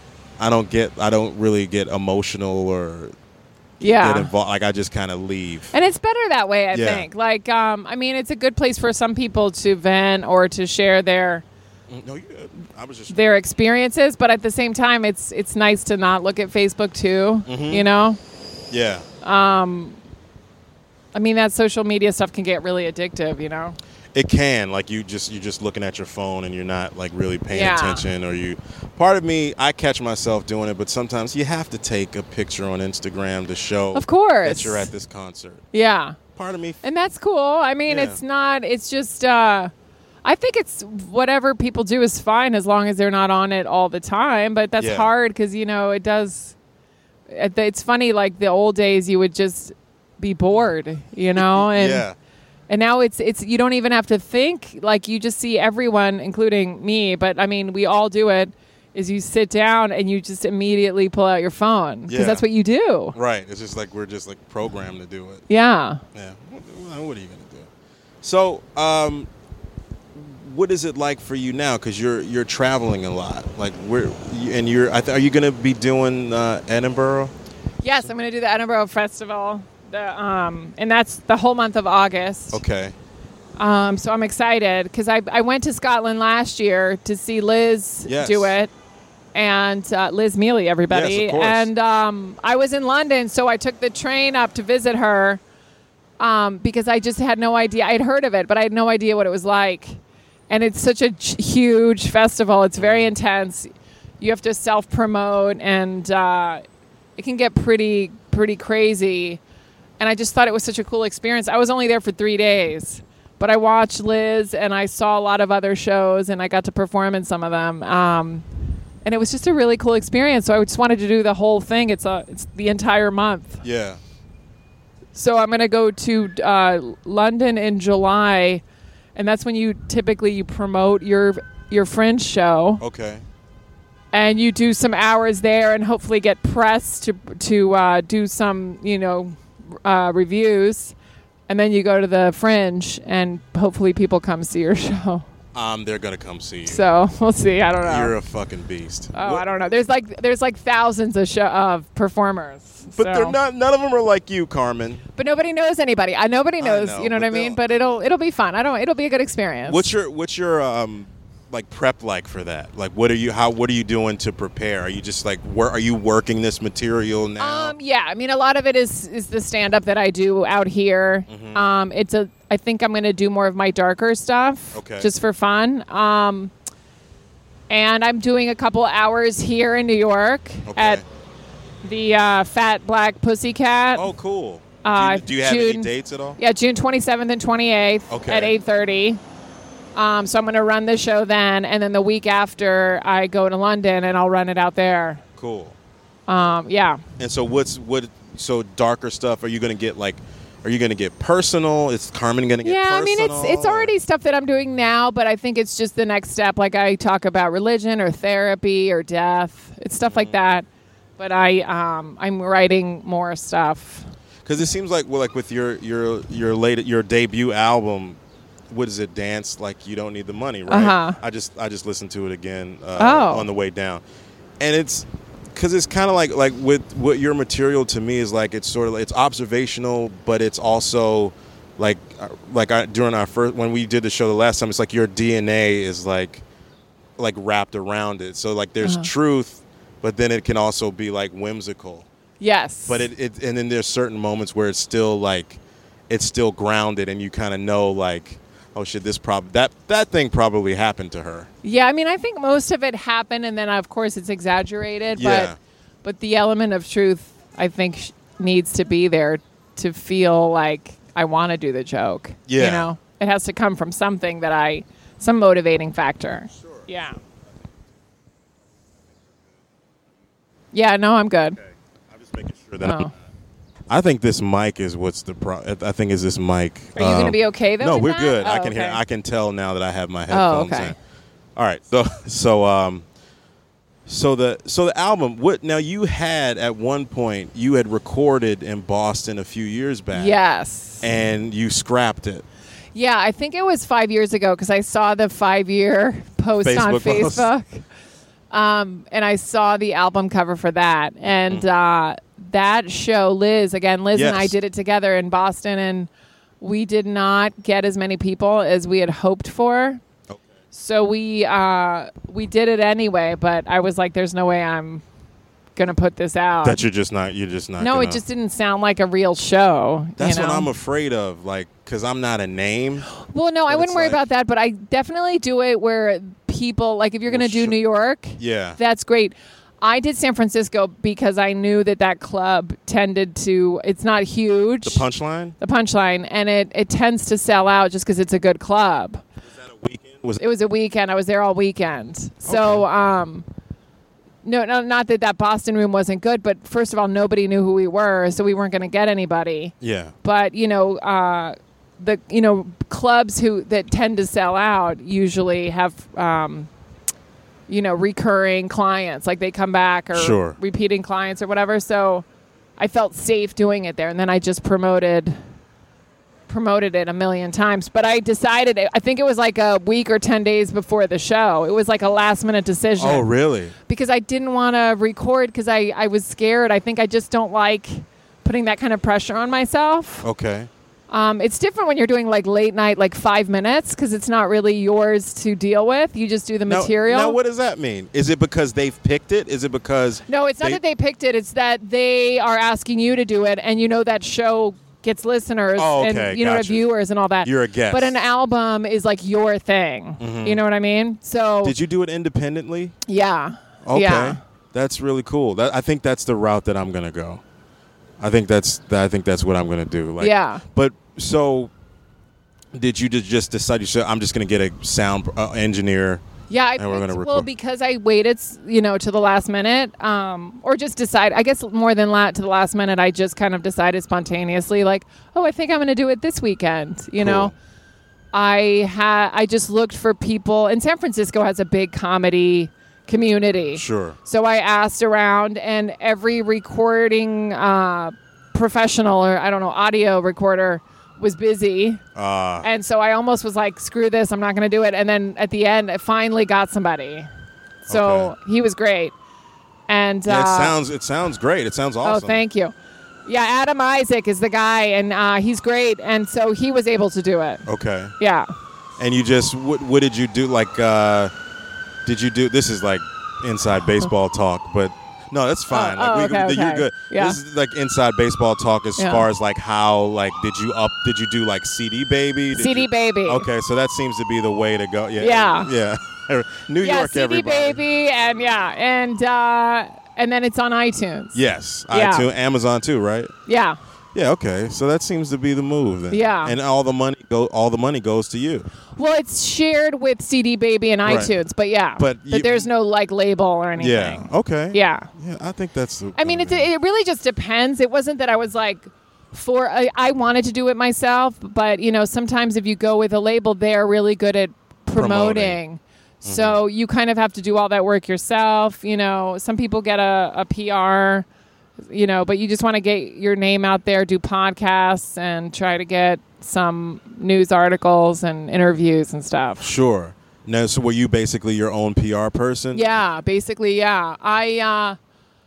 I don't get. I don't really get emotional or. Yeah. Get involved. Like I just kind of leave. And it's better that way, I yeah. think. Like, um, I mean, it's a good place for some people to vent or to share their. No, you good. I was just their experiences, but at the same time, it's it's nice to not look at Facebook too. Mm-hmm. You know. Yeah. Um. I mean, that social media stuff can get really addictive. You know. It can, like you just you're just looking at your phone and you're not like really paying Yeah. attention, or you. Part of me, I catch myself doing it, but sometimes you have to take a picture on Instagram to show, Of course. that you're at this concert. Yeah. Part of me, And that's cool. I mean, Yeah. it's not, it's just, uh, I think it's whatever people do is fine as long as they're not on it all the time. But that's Yeah. hard because, you know, it does, it- it's funny, like the old days, you would just be bored, you know? And, yeah, and now it's, it's, you don't even have to think, like you just see everyone, including me. But I mean, we all do it. Is you sit down and you just immediately pull out your phone because Yeah. that's what you do. right. It's just like we're just like programmed to do it. Yeah. Yeah. What, what are you gonna do? So, um, what is it like for you now? Because you're you're traveling a lot. Like, where and you're I th- are you gonna be doing uh, Edinburgh? Yes, I'm going to do the Edinburgh Festival, the um, and that's the whole month of August. Okay. Um, so I'm excited because I I went to Scotland last year to see Liz Yes. do it, and uh, Liz Mealy, everybody. Yes, of course. And um, I was in London, so I took the train up to visit her um, because I just had no idea. I had heard of it, but I had no idea what it was like. And it's such a j- huge festival. It's very intense. You have to self-promote, and uh, it can get pretty pretty crazy. And I just thought it was such a cool experience. I was only there for three days. But I watched Liz, and I saw a lot of other shows, and I got to perform in some of them. Um, and it was just a really cool experience. So I just wanted to do the whole thing. It's a, it's the entire month. Yeah. So I'm going to go to uh, London in July, and that's when you typically you promote your your Fringe show, Okay. and you do some hours there, and hopefully get press to to uh, do some you know uh, reviews. And then you go to the Fringe, and hopefully people come see your show. Um, they're gonna come see you. So we'll see. I don't know. You're a fucking beast. oh, What- I don't know. There's like there's like thousands of show of performers. But so. they're not. None of them are like you, Carmen. But nobody knows anybody. I nobody knows. know, you know what but I mean? they'll- But it'll it'll be fun. I don't. It'll be a good experience. What's your What's your um like prep like for that? Like, what are you? How? What are you doing to prepare? Are you just like wor- Are you working this material now? Um, yeah, I mean, a lot of it is is the stand up that I do out here. Mm-hmm. Um, it's a. I think I'm going to do more of my darker stuff, Okay. just for fun. Um, and I'm doing a couple hours here in New York Okay. at the uh, Fat Black Pussycat. Oh, cool. Uh, do, you, do you have any June- dates at all? Yeah, June twenty-seventh and twenty-eighth Okay. at eight thirty. Um, so I'm going to run the show then, and then the week after I go to London and I'll run it out there. Cool. Um, yeah. And so, what's what? So darker stuff. Are you gonna get like? Are you gonna get personal? Is Carmen gonna get Yeah, personal? I mean it's it's or- already stuff that I'm doing now, but I think it's just the next step. Like I talk about religion or therapy or death. It's stuff like that. But I um, I'm writing more stuff. Because it seems like well, like with your your your late your debut album, what is it? Dance Like You Don't Need the Money, right? Uh-huh. I just I just listened to it again uh, Oh. on the way down, and it's because it's kind of like like with what your material to me is like it's sort of it's observational, but it's also like uh, like I, during our first when we did the show the last time, it's like your D N A is like like wrapped around it. So like there's Uh-huh. truth, but then it can also be like whimsical. Yes. But it, it and then there's certain moments where it's still like it's still grounded and you kind of know like oh shit this prob that that thing probably happened to her. Yeah, I mean I think most of it happened, and then of course it's exaggerated. Yeah. But but the element of truth I think sh- needs to be there to feel like I want to do the joke. Yeah. You know, it has to come from something that I some motivating factor. Sure. Yeah. Yeah. No, I'm good. I'm just making sure that Oh. I think this mic is what's the pro. I think is this mic. Are you going to um, be okay though? No, with we're that? good. I Oh, can hear. okay. I can tell now that I have my headphones okay. in. All right. So so um so the so the album. What now? You had at one point you had recorded in Boston a few years back. Yes. And you scrapped it. Yeah, I think it was five years ago because I saw the five-year post on Facebook post. Facebook, um, and I saw the album cover for that. And uh, that show, Liz, again, Liz and I Yes. did it together in Boston, and we did not get as many people as we had hoped for. So we uh, we did it anyway, but I was like, "There's no way I'm going to put this out. That you're just not. You're just not. No, gonna, it just didn't sound like a real show. That's you know? what I'm afraid of. Like, because I'm not a name. Well, no, I wouldn't worry like, about that, but I definitely do it where people, like if you're going to do sure. New York, Yeah. that's great. I did San Francisco because I knew that that club tended to, it's not huge. The Punchline? The Punchline, and it, it tends to sell out just because it's a good club. Was that a weekend? Was It was a weekend. I was there all weekend. So, Okay. um, no, no, not that that Boston room wasn't good, but first of all, nobody knew who we were, so we weren't going to get anybody. Yeah. But you know, uh, the you know clubs who that tend to sell out usually have um, you know recurring clients, like they come back or Sure. repeating clients or whatever. So I felt safe doing it there, and then I just promoted promoted it a million times. But I decided, I think it was like a week or ten days before the show. It was like a last minute decision. Oh, really? Because I didn't want to record because I, I was scared. I think I just don't like putting that kind of pressure on myself. Okay. Um, it's different when you're doing like late night, like five minutes, because it's not really yours to deal with. You just do the Now- material. Now, what does that mean? Is it because they've picked it? Is it because... No, it's not they- that they picked it. It's that they are asking you to do it, and you know that show gets listeners Oh, okay, and you know gotcha. viewers and all that. You're a guest. But an album is like your thing. Mhm. You know what I mean? So Did you do it independently? yeah, Okay. yeah. That's really cool. That, I think that's the route that I'm going to go. I think that's I think that's what I'm going to do. Like, Yeah. But so did you just just decide you said I'm just going to get a sound uh, engineer? Yeah, I And we're picked- gonna well record. because I waited, s- you know, to the last minute, um, or just decide. I guess more than that to the last minute, I just kind of decided spontaneously, like, oh, I think I'm going to do it this weekend. You know, Cool. I had I just looked for people, and San Francisco has a big comedy community. Sure. So I asked around, and every recording uh, professional, or I don't know, audio recorder was busy. Uh, And so I almost was like, screw this, I'm not going to do it. And then at the end, I finally got somebody. So Okay. he was great. And yeah, uh, it sounds it sounds great. It sounds oh, awesome. thank you. Yeah, Adam Isaac is the guy, and uh, he's great. And so he was able to do it. Okay. Yeah. And you just what, what did you do? Like, uh, did you do? This is like inside baseball talk, but no, that's fine. Oh, like, oh, we, okay, you're okay. good. Yeah. This is like inside baseball talk as Yeah. far as like how like did you up? Did you do like C D Baby? Did C D you- Baby. Okay, so that seems to be the way to go. Yeah. Yeah. Yeah. New Yeah, York, C D everybody. Baby, and yeah, and uh, and then it's on iTunes. Yes, Yeah. iTunes, Amazon too, right? Yeah. Yeah. Okay, so that seems to be the move then. Yeah. And all the money go. All the money goes to you. Well, it's shared with C D Baby and Right. iTunes, but yeah, But you- there's no like label or anything. Yeah. Okay. Yeah. Yeah, I think that's. The, I mean, it, it really just depends. It wasn't that I was like, for I, I wanted to do it myself, but you know, sometimes if you go with a label, they're really good at promoting. Promoting. So you kind of have to do all that work yourself. You know, some people get a, a P R, you know, but you just want to get your name out there, do podcasts, and try to get some news articles and interviews and stuff. Sure. No, so were you basically your own P R person? Yeah, basically, yeah. I uh,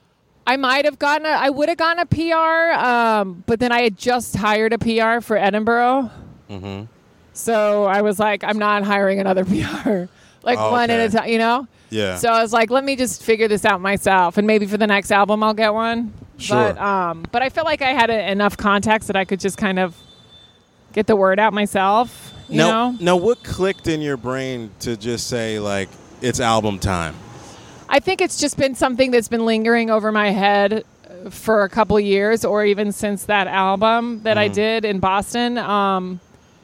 I might have gotten a, I would have gotten a P R, um, but then I had just hired a P R for Edinburgh. Mm-hmm. So I was like, I'm not hiring another P R, like Oh, one at a okay. time, you know? Yeah. So I was like, let me just figure this out myself, and maybe for the next album I'll get one. Sure. But, um, but I felt like I had a, enough contacts that I could just kind of get the word out myself, you now, know? now, what clicked in your brain to just say like it's album time? I think it's just been something that's been lingering over my head for a couple years, or even since that album that I Mhm. did in Boston. Um,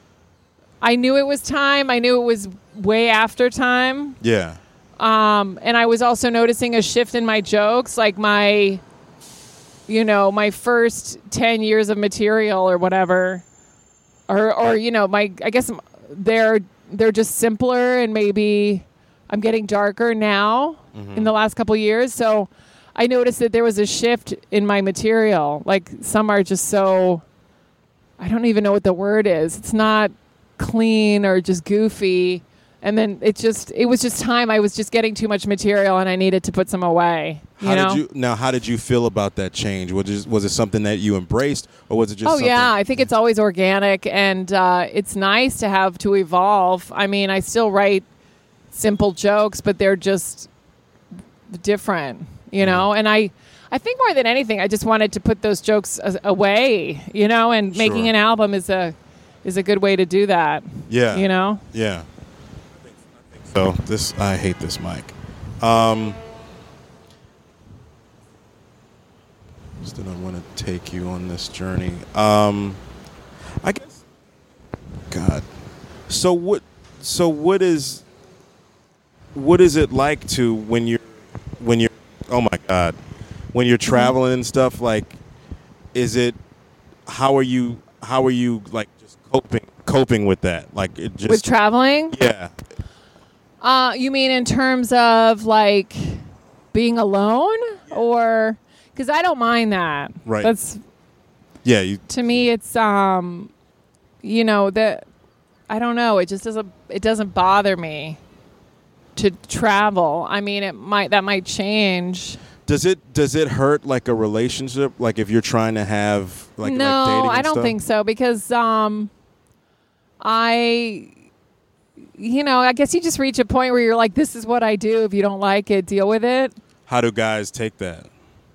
I knew it was time. I knew it was way after time. Yeah. Um, and I was also noticing a shift in my jokes, like my, you know, my first ten years of material or whatever, or, or, you know, my, I guess they're, they're just simpler, and maybe I'm getting darker now Mhm. in the last couple years. So I noticed that there was a shift in my material. Like some are just so, I don't even know what the word is. It's not clean or just goofy. And then it just, it was just time. I was just getting too much material, and I needed to put some away. You How know? did you now? How did you feel about that change? Was it, was it something that you embraced, or was it just? Oh something- yeah, I think it's always organic, and uh, it's nice to have to evolve. I mean, I still write simple jokes, but they're just different, you know. And I, I think more than anything, I just wanted to put those jokes as- away, you know, and making Sure. an album is a is a good way to do that. Yeah. You know? Yeah. So this, I hate this mic. Um, still don't want to take you on this journey. Um, I guess. God. So what? So what is? What is it like to when you're when you're? Oh my God. When you're traveling and stuff, like, is it? How are you? How are you like just coping? Coping with that, like it just With traveling? yeah. Uh, you mean in terms of like being alone, or because I don't mind that. Right. That's Yeah, you, to me. It's um, you know that I don't know. It just doesn't. It doesn't bother me to travel. I mean, it might that might change. does it does it hurt like a relationship? Like if you're trying to have like no, like dating and I don't stuff? think so because um, I. You know, I guess you just reach a point where you're like, this is what I do. If you don't like it, deal with it. How do guys take that?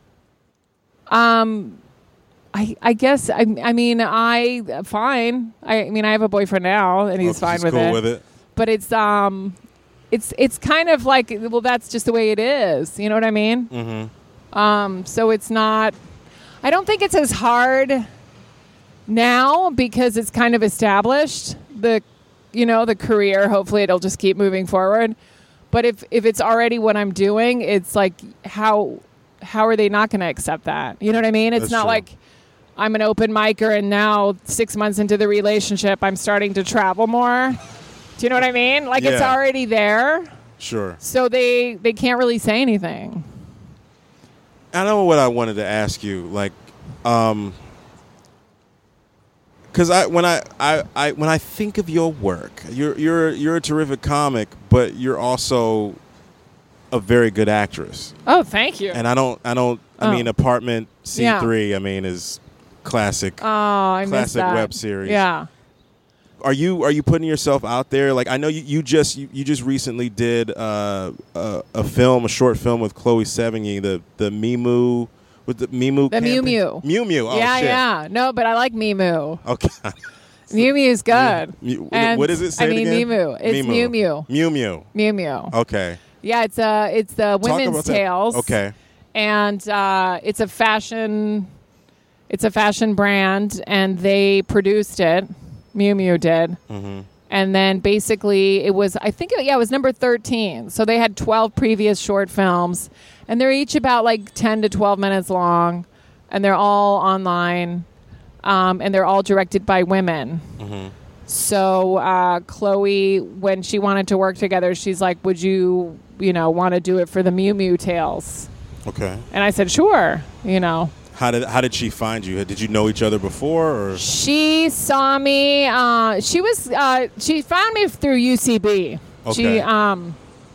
Um, I I guess I I mean I fine. I, I mean I have a boyfriend now and he's Oh, fine she's with cool it. with it. But it's um, it's it's kind of like well that's just the way it is. You know what I mean? Mm-hmm. Um, so it's not. I don't think it's as hard now because it's kind of established the, you know, the career. Hopefully it'll just keep moving forward. But if, if it's already what I'm doing, it's like how how are they not going to accept that? You know what I mean? It's That's not true. like I'm an open micer and now six months into the relationship, I'm starting to travel more. Do you know what I mean? Like it's Yeah. already there. Sure. So they, they can't really say anything. I know what I wanted to ask you, like, um, because I when I, I, I when I think of your work, you're you're you're a terrific comic, but you're also a very good actress. Oh, thank you. And I don't I don't I Oh. mean Apartment C three. Yeah. I mean is classic. Oh, I missed Classic that. web series. Yeah. Are you are you putting yourself out there? Like I know you, you just you, you just recently did uh, a, a film, a short film with Chloe Sevigny, the the Mimu with the Mimu. The Mew campaign? Mew. Mew Mew. Oh yeah, shit. yeah. No, but I like Mimu. Okay. Mew Mew is good. Mew- And what is it? Say I it mean, again? Mimu. It's Mew Mew. Mew Mew. Mew Mew. Okay. Yeah, it's uh it's the Talk women's about that. tales. Okay. And uh, it's a fashion, it's a fashion brand, and they produced it. Mew Mew did. Mm-hmm. And then basically it was, I think, it, yeah, it was number thirteen. So they had twelve previous short films, and they're each about like ten to twelve minutes long, and they're all online, um, and they're all directed by women. Mm-hmm. So uh, Chloe, when she wanted to work together, she's like, would you, you know, want to do it for the Mew Mew tales? Okay. And I said, sure, you know. How did how did she find you? Did you know each other before, or She saw me. Uh, she was. Uh, she found me through U C B. Okay. She. Um,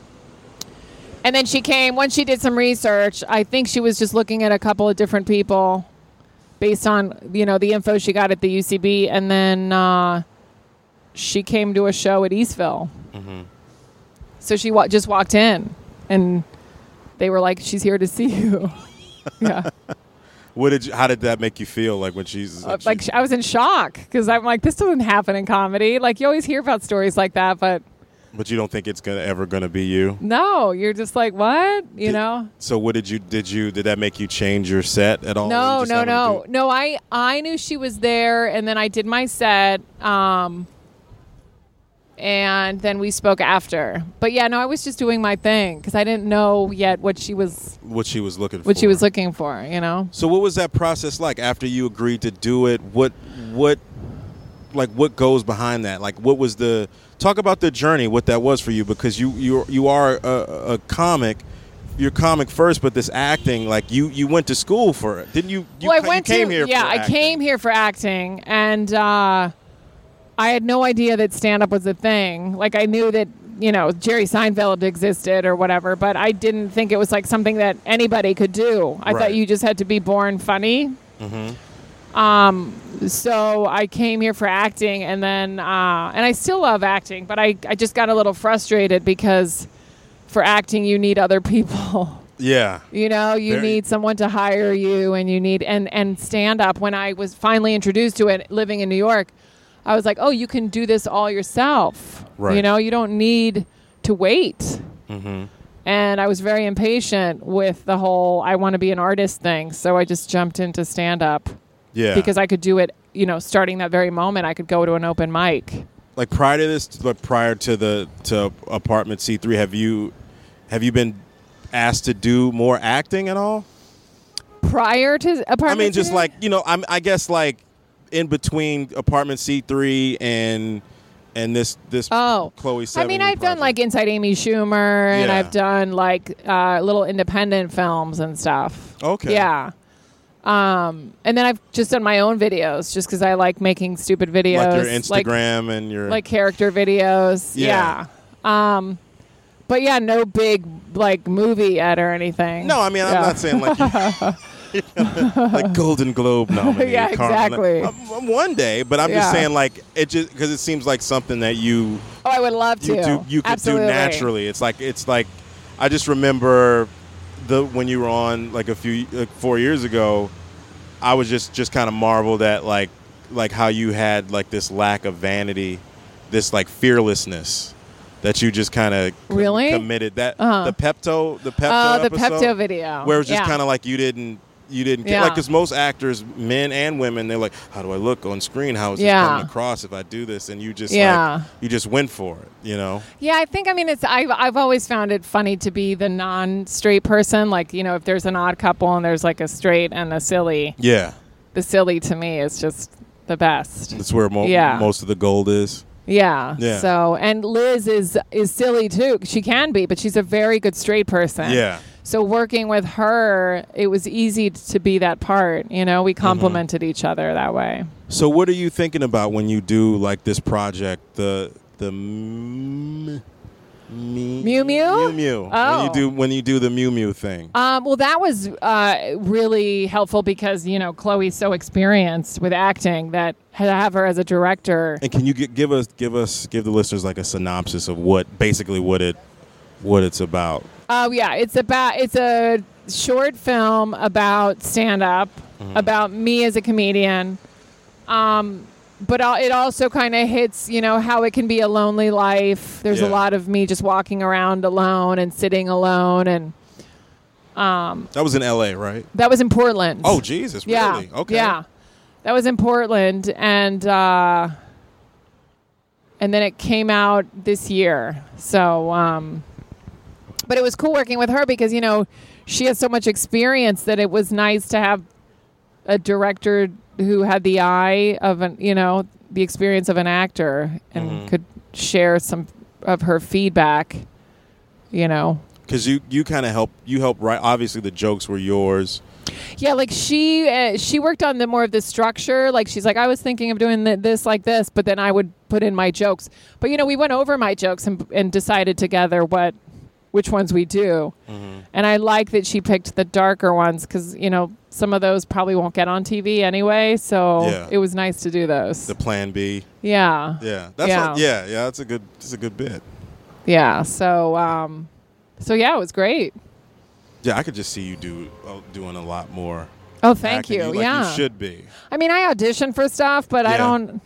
and then she came once she did some research. I think she was just looking at a couple of different people, based on you know the info she got at the U C B, and then uh, she came to a show at Eastville. Mm-hmm. So she wa- just walked in, and they were like, "She's here to see you." Yeah. what did you, how did that make you feel? Like when she's Uh, like sh- I was in shock because I'm like, this doesn't happen in comedy. Like you always hear about stories like that, but but you don't think it's gonna ever gonna be you? no, you're just like, what? You Did- know? So what did you did you did that make you change your set at all? Or you No, just no, happened to no, do- no. I I knew she was there, and then I did my set, um, and then we spoke after. But yeah, no, I was just doing my thing because I didn't know yet what she was What she was looking for. what she was looking for. You know? So what was that process like after you agreed to do it? What what like what goes behind that? Like what was the talk about the journey, what that was for you, because you you you are a, a comic. You're comic first, but this acting, like you you went to school for it. Didn't you? you well, I ca- went you came to here yeah, for I acting. came here for acting, and uh, I had no idea that stand up was a thing. Like I knew that you know Jerry Seinfeld existed or whatever, but I didn't think it was like something that anybody could do. I Right. thought you just had to be born funny. Mm-hmm. Um, so I came here for acting, and then uh, and I still love acting, but I I just got a little frustrated because for acting you need other people. Yeah. You know, you Very- need someone to hire you, and you need and and stand up. When I was finally introduced to it, living in New York, I was like, oh, you can do this all yourself. Right. You know, you don't need to wait. Mm-hmm. And I was very impatient with the whole I want to be an artist thing. So I just jumped into stand up Yeah. because I could do it, you know, starting that very moment. I could go to an open mic. Like prior to this, like prior to the to Apartment C three, have you have you been asked to do more acting at all? Prior to Apartment I mean, just C three? like, you know, I'm, I guess like in between Apartment C three and and this this Oh, Chloe I Sevigny mean, I've done project. like Inside Amy Schumer, and Yeah. I've done like uh, little independent films and stuff. Okay. Yeah. Um, and then I've just done my own videos, just because I like making stupid videos, like your like, Instagram and your like character videos. Yeah. Yeah. Um, but yeah, no big like movie yet or anything. No, I mean, I'm Yeah. not saying like you, like Golden Globe nominee. Yeah, Carmen- exactly. Um, one day, but I'm just Yeah. saying like it just because it seems like something that you Oh, I would love to. you do you could Absolutely. do naturally. It's like it's like I just remember the when you were on like a few like four years ago, I was just just kind of marveled at like like how you had like this lack of vanity, this like fearlessness that you just kind of Really? committed. That Uh-huh. the Pepto the Pepto Oh, the episode, Pepto video. where it was just Yeah. kind of like you didn't you didn't care. Yeah. Like because most actors, men and women, they're like, how do I look on screen? How is this Yeah. coming across if I do this? And you just Yeah. like you just went for it, you know. Yeah, I think I mean it's I've I've always found it funny to be the non-straight person. Like, you know, if there's an odd couple and there's like a straight and a silly, Yeah. the silly to me is just the best. That's where mo- Yeah. most of the gold is. Yeah. Yeah. So, and Liz is is silly too. She can be, but she's a very good straight person. Yeah. So working with her, it was easy to be that part. You know, we Mm-hmm. complemented each other that way. So what are you thinking about when you do like this project, the the m- me- Mew Mew? Mew Mew. When Oh. you do when you do the Mew Mew thing. Um, well, that was uh, really helpful because, you know, Chloe's so experienced with acting that to have her as a director. And can you gi- give us give us give the listeners like a synopsis of what basically what it what it's about? Oh yeah, it's about it's a short film about stand up, Mm-hmm. about me as a comedian. Um, but al- it also kind of hits, you know, how it can be a lonely life. There's Yeah. a lot of me just walking around alone and sitting alone, and That was in L A, right? that was in Portland. Oh Jesus, yeah, really? Okay. yeah, that was in Portland, and uh, and then it came out this year. So, um, but it was cool working with her because, you know, she has so much experience that it was nice to have a director who had the eye of an, you know, the experience of an actor and Mhm. could share some of her feedback, you know. Because you you kind of help you help write. Obviously, the jokes were yours. Yeah, like she uh, she worked on the more of the structure. Like she's like, I was thinking of doing th- this like this, but then I would put in my jokes. But you know, we went over my jokes and and decided together what which ones we do. Mm-hmm. And I like that she picked the darker ones because, you know, some of those probably won't get on T V anyway. So Yeah. it was nice to do those. The Plan B. yeah. Yeah, that's Yeah. What, yeah, yeah. That's a good. That's a good bit. Yeah. So um, so yeah, it was great. Yeah, I could just see you do uh, doing a lot more. Oh, thank acting. you. Like yeah. you should be. I mean, I audition for stuff, but I Yeah. don't.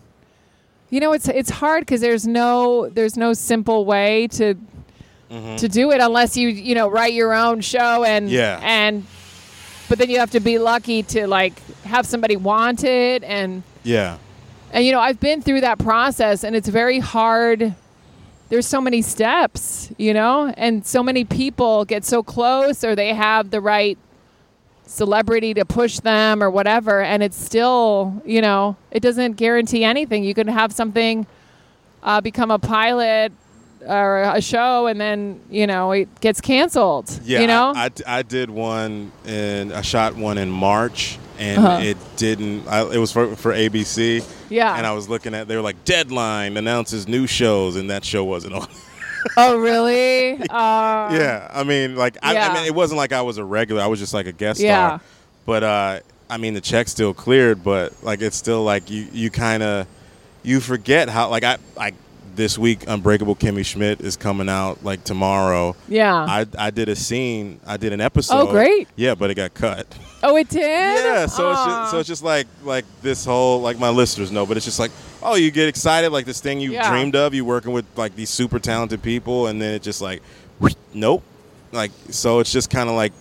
You know, it's it's hard because there's no there's no simple way to Mm-hmm. to do it unless you you know write your own show and Yeah. and but then you have to be lucky to like have somebody want it and Yeah. and you know I've been through that process and it's very hard. There's so many steps, you know, and so many people get so close or they have the right celebrity to push them or whatever, and it's still, you know, it doesn't guarantee anything. You can have something uh, become a pilot or a show, and then you know it gets canceled. Yeah, you know, I, I, I did one and I shot one in March, and Uh-huh. it didn't. I, it was for for A B C. Yeah. and I was looking at. They were like, Deadline announces new shows, and that show wasn't on. oh really? Uh, yeah, I mean, like, I, Yeah. I mean, it wasn't like I was a regular. I was just like a guest Yeah. star. But uh, I mean, the check still cleared, but like, it's still like you you kind of you forget how like I I this week, Unbreakable Kimmy Schmidt is coming out like tomorrow. Yeah. I I did a scene. I did an episode. Oh, great. Yeah, but it got cut. Oh, it did? Yeah, so it's Aw. just, so it's just like like this whole, like my listeners know, but it's just like, oh, you get excited, like this thing you Yeah. dreamed of, you working with like these super talented people, and then it just like, nope. Like, so it's just kind of like,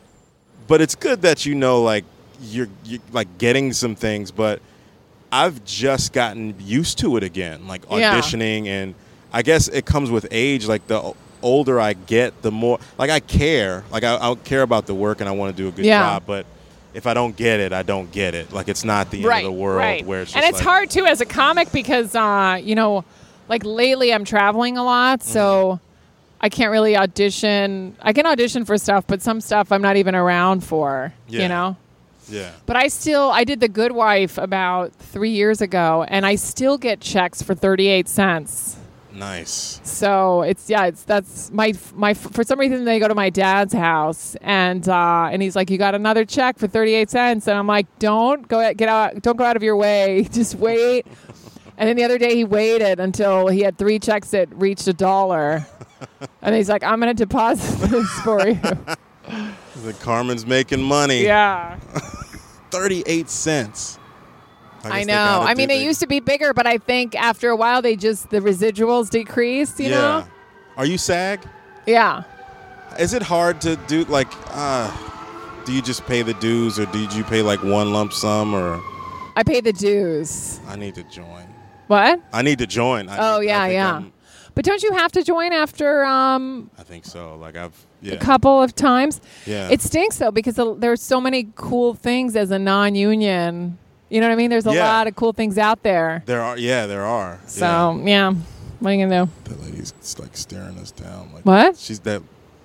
but it's good that you know, like you're, you're like getting some things, but I've just gotten used to it again, like Yeah. auditioning, and I guess it comes with age. Like the older I get, the more like I care. Like I, I care about the work and I want to do a good Yeah. job. But if I don't get it, I don't get it. Like it's not the end right, of the world. right. Where it's just and it's like, hard too as a comic because uh, you know, like lately I'm traveling a lot, so I can't really audition. I can audition for stuff, but some stuff I'm not even around for. Yeah. You know. Yeah. But I still, I did The Good Wife about three years ago, and I still get checks for thirty-eight cents. Nice. So it's yeah, it's that's my my for some reason they go to my dad's house and uh, and he's like, you got another check for thirty-eight cents, and I'm like, don't go out, get out, don't go out of your way, just wait. And then the other day he waited until he had three checks that reached a dollar, and he's like, I'm gonna deposit this for you. The Carmen's making money. Yeah. thirty-eight cents. I know. I mean, it used to be bigger, but I think after a while they just the residuals decreased. You yeah. know? Are you SAG? Yeah. Is it hard to do like? Uh, do you just pay the dues, or did you pay like one lump sum, or? I pay the dues. I need to join. What? I need to join. I, Oh yeah, I think yeah. I'm- But don't you have to join after um, I think so. Like I've yeah. a couple of times? Yeah. It stinks though because the, there's so many cool things as a non-union. You know what I mean? There's a Yeah. lot of cool things out there. There are, yeah, there are. So yeah, what are you gonna do? yeah. That lady's just, like staring us down. Like What? She's that.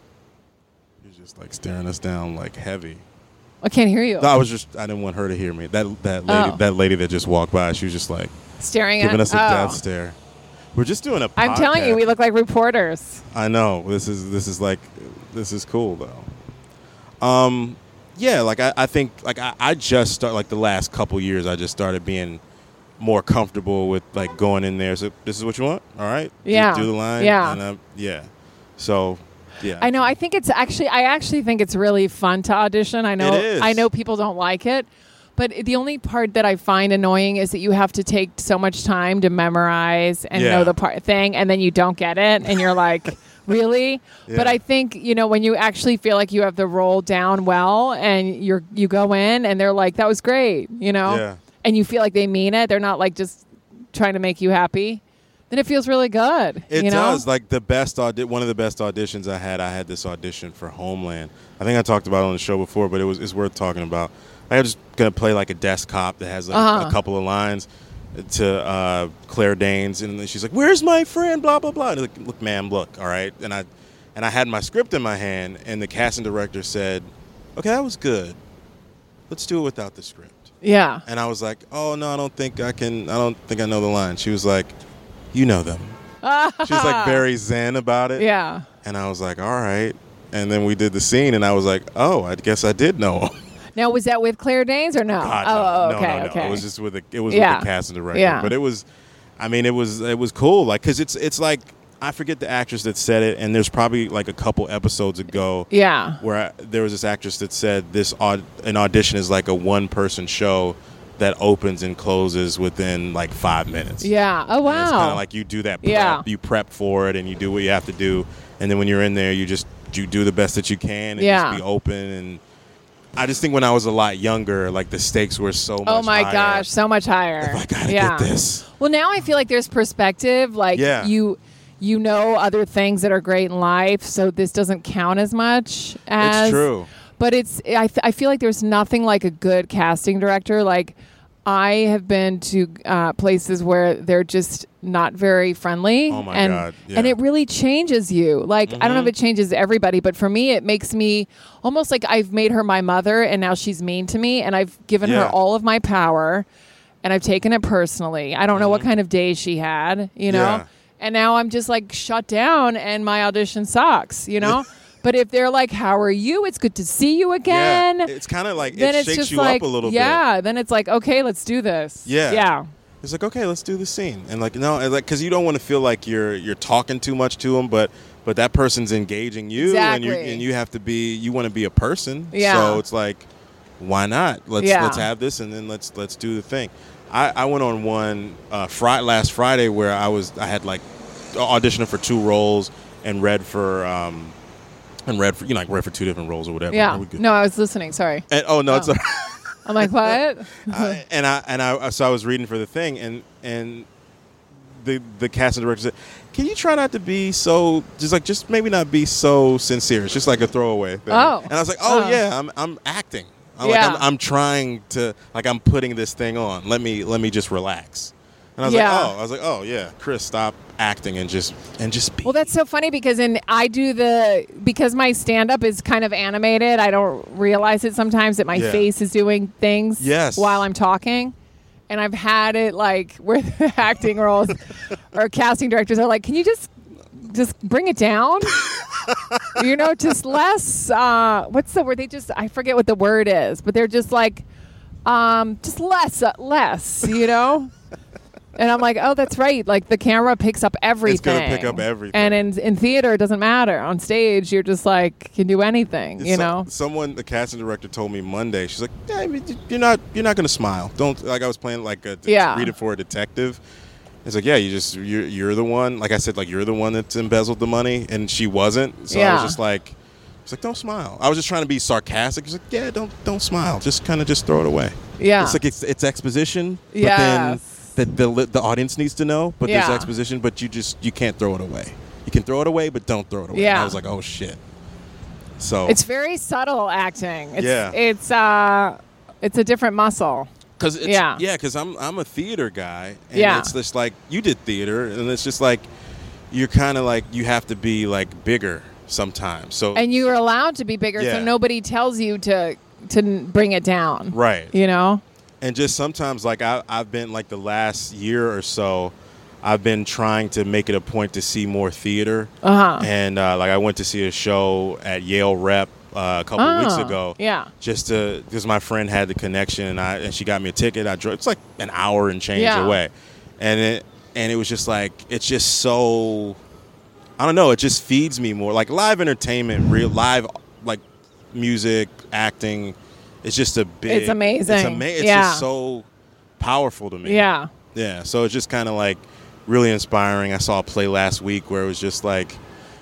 She's just like staring us down like heavy. I can't hear you. No, I was just. I didn't want her to hear me. That that lady. Oh. That lady that just walked by. She was just like Staring giving at us a oh. death stare. We're just doing a. I'm telling you, podcast. we look like reporters. I know. This is this is like this is cool though. Um, yeah, like I, I think like I, I just start like the last couple years I just started being more comfortable with like going in there. So this is what you want, all right? Do- Yeah. Do, the line. Yeah. And, um, yeah. So, yeah. I know. I think it's actually. I actually think it's really fun to audition. I know. It is. I know people don't like it, but the only part that I find annoying is that you have to take so much time to memorize and Yeah. know the part thing, and then you don't get it, and you're like, really? Yeah. But I think you know when you actually feel like you have the role down well, and you're you go in, and they're like, that was great, you know, Yeah. and you feel like they mean it. They're not like just trying to make you happy. Then it feels really good. It you know? does. Like the best audi- one of the best auditions I had, I had this audition for Homeland. I think I talked about it on the show before, but it was it's worth talking about. I was just gonna play like a desk cop that has like Uh-huh. a couple of lines to uh, Claire Danes, and then she's like, "Where's my friend?" Blah blah blah. And like, look, ma'am, look, all right. And I and I had my script in my hand, and the casting director said, "Okay, that was good. Let's do it without the script." Yeah. And I was like, "Oh no, I don't think I can. I don't think I know the line." She was like, "You know them." She was like very zen about it. Yeah. And I was like, all right. And then we did the scene, and I was like, oh, I guess I did know him. Now, was that with Claire Danes or no? God, oh, no, okay, no, no, no. okay. It was just with a, it was Yeah. with the casting director. Yeah. But it was, I mean, it was it was cool. Like, cause it's it's like I forget the actress that said it, and there's probably like a couple episodes ago yeah. where I, there was this actress that said this aud- an audition is like a one person show that opens and closes within like five minutes. Yeah. Oh, And wow. it's kind of like you do that prep. Yeah. You prep for it and you do what you have to do. And then when you're in there, you just you do the best that you can and Yeah. just be open. And I just think when I was a lot younger, like the stakes were so much oh, my higher. gosh. So much higher. If I gotta yeah. get this. Well, now I feel like there's perspective. Like Yeah. you you know other things that are great in life, so this doesn't count as much as. It's true. But it's I, th- I feel like there's nothing like a good casting director. Like I have been to uh, places where they're just not very friendly. Oh, my and, God, yeah. And it really changes you. Like, I don't know if Mhm. it changes everybody, but for me, it makes me almost like I've made her my mother and now she's mean to me and I've given Yeah. her all of my power and I've taken it personally. I don't know what Mhm. kind of day she had, you know? Yeah. And now I'm just like shut down and my audition sucks, you know? But if they're like, how are you? It's good to see you again. Yeah. It's kind of like then it it's shakes just you like, up a little yeah, then it's like, okay, let's do this. Yeah. Yeah. bit. He's like, okay, let's do the scene. And like, no, and like, because you don't want to feel like you're you're talking too much to them, but but that person's engaging you, Exactly. and you and you have to be, you want to be a person. Yeah. So it's like, why not? Let's Yeah. let's have this, and then let's let's do the thing. I, I went on one uh, Friday, last Friday where I was I had like auditioning for two roles and read for um and read for you know like read for two different roles or whatever. Yeah. Are we good? No, I was listening. Sorry. And, oh no, Oh. it's. I'm like, what? I, and I and I so I was reading for the thing, and and the the casting director said, "Can you try not to be so just like just maybe not be so sincere? It's just like a throwaway thing." Oh. And I was like, "Oh, Oh. yeah, I'm I'm acting. I'm Yeah. like I'm, I'm trying to like I'm putting this thing on. Let me let me just relax." And I was Yeah. like, "Oh, I was like, oh yeah, Chris, stop acting and just and just be." Well, that's so funny because in I do the because my stand up is kind of animated. I don't realize it sometimes that my Yeah. face is doing things Yes. while I'm talking. And I've had it like where the acting roles or casting directors are like, "Can you just just bring it down?" You know, just less uh what's the word? They just I forget what the word is, but they're just like um just less uh, less, you know? And I'm like, oh, that's right. Like the camera picks up everything. It's gonna pick up everything. And in in theater, it doesn't matter. On stage, you're just like can do anything. You So- know. someone, the casting director, told me Monday. She's like, "Yeah, I mean, you're not, you're not gonna smile. Don't." Like I was playing like a Yeah. read it for a detective. It's like, yeah, you just you're you're the one. Like I said, like you're the one that's embezzled the money, and she wasn't. So I Yeah. was just like, she's like, don't smile. I was just trying to be sarcastic. She's like, yeah, don't don't smile. Just kind of just throw it away. Yeah. It's like it's, it's exposition, but Yes. then that the the audience needs to know. But Yeah. there's exposition, but you just you can't throw it away. You can throw it away, but don't throw it away. And Yeah. I was like, oh shit. So It's very subtle acting. It's, Yeah. It's uh, it's a different muscle. Cause it's, Yeah. yeah, because I'm I'm a theater guy, and Yeah. it's just like you did theater, and it's just like you're kind of like you have to be like bigger sometimes. So And you are allowed to be bigger, Yeah. so nobody tells you to to n- bring it down. right, You know. and just sometimes like I I've been like the last year or so, I've been trying to make it a point to see more theater, Uh huh. and uh, like I went to see a show at Yale Rep uh, a couple Oh, weeks ago. yeah. Just to because my friend had the connection and I and she got me a ticket. I drove. It's like an hour and change Yeah. away, and it and it was just like it's just so I don't know. It just feeds me more like live entertainment, real live like music, acting. It's just a big. It's amazing. It's, ama- it's Yeah. just so powerful to me. Yeah. Yeah. So it's just kind of like really inspiring. I saw a play last week where it was just like.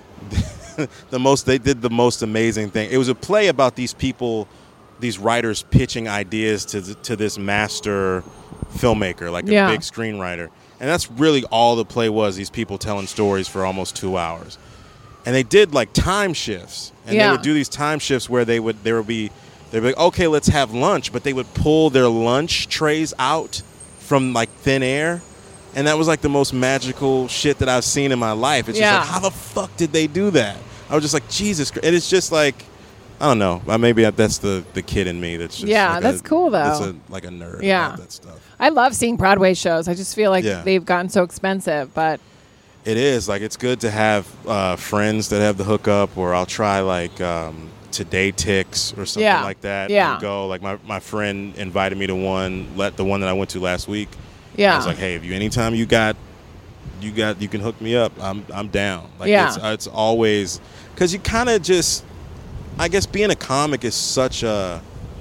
the most they did the most amazing thing. It was a play about these people, these writers pitching ideas to th- to this master filmmaker, like a Yeah. big screenwriter, and that's really all the play was. These people telling stories for almost two hours, and they did like time shifts, and Yeah. they would do these time shifts where they would there would be they'd be like, okay, let's have lunch, but they would pull their lunch trays out from like thin air. And that was like the most magical shit that I've seen in my life. It's Yeah. just like, how the fuck did they do that? I was just like, Jesus Christ. And it's just like, I don't know. Uh, Maybe that's the, the kid in me that's just Yeah, like that's a, cool, though. It's a, like a nerd Yeah. about that stuff. I love seeing Broadway shows. I just feel like Yeah. they've gotten so expensive, but It is. Like, it's good to have uh, friends that have the hookup, or I'll try like um, Today Ticks or something Yeah. like that. Yeah. And go. Like, my, my friend invited me to one, let the one that I went to last week. yeah. I was like, hey, if you anytime you got you got you can hook me up, I'm I'm down. Like Yeah. it's it's always because you kind of just I guess being a comic is such a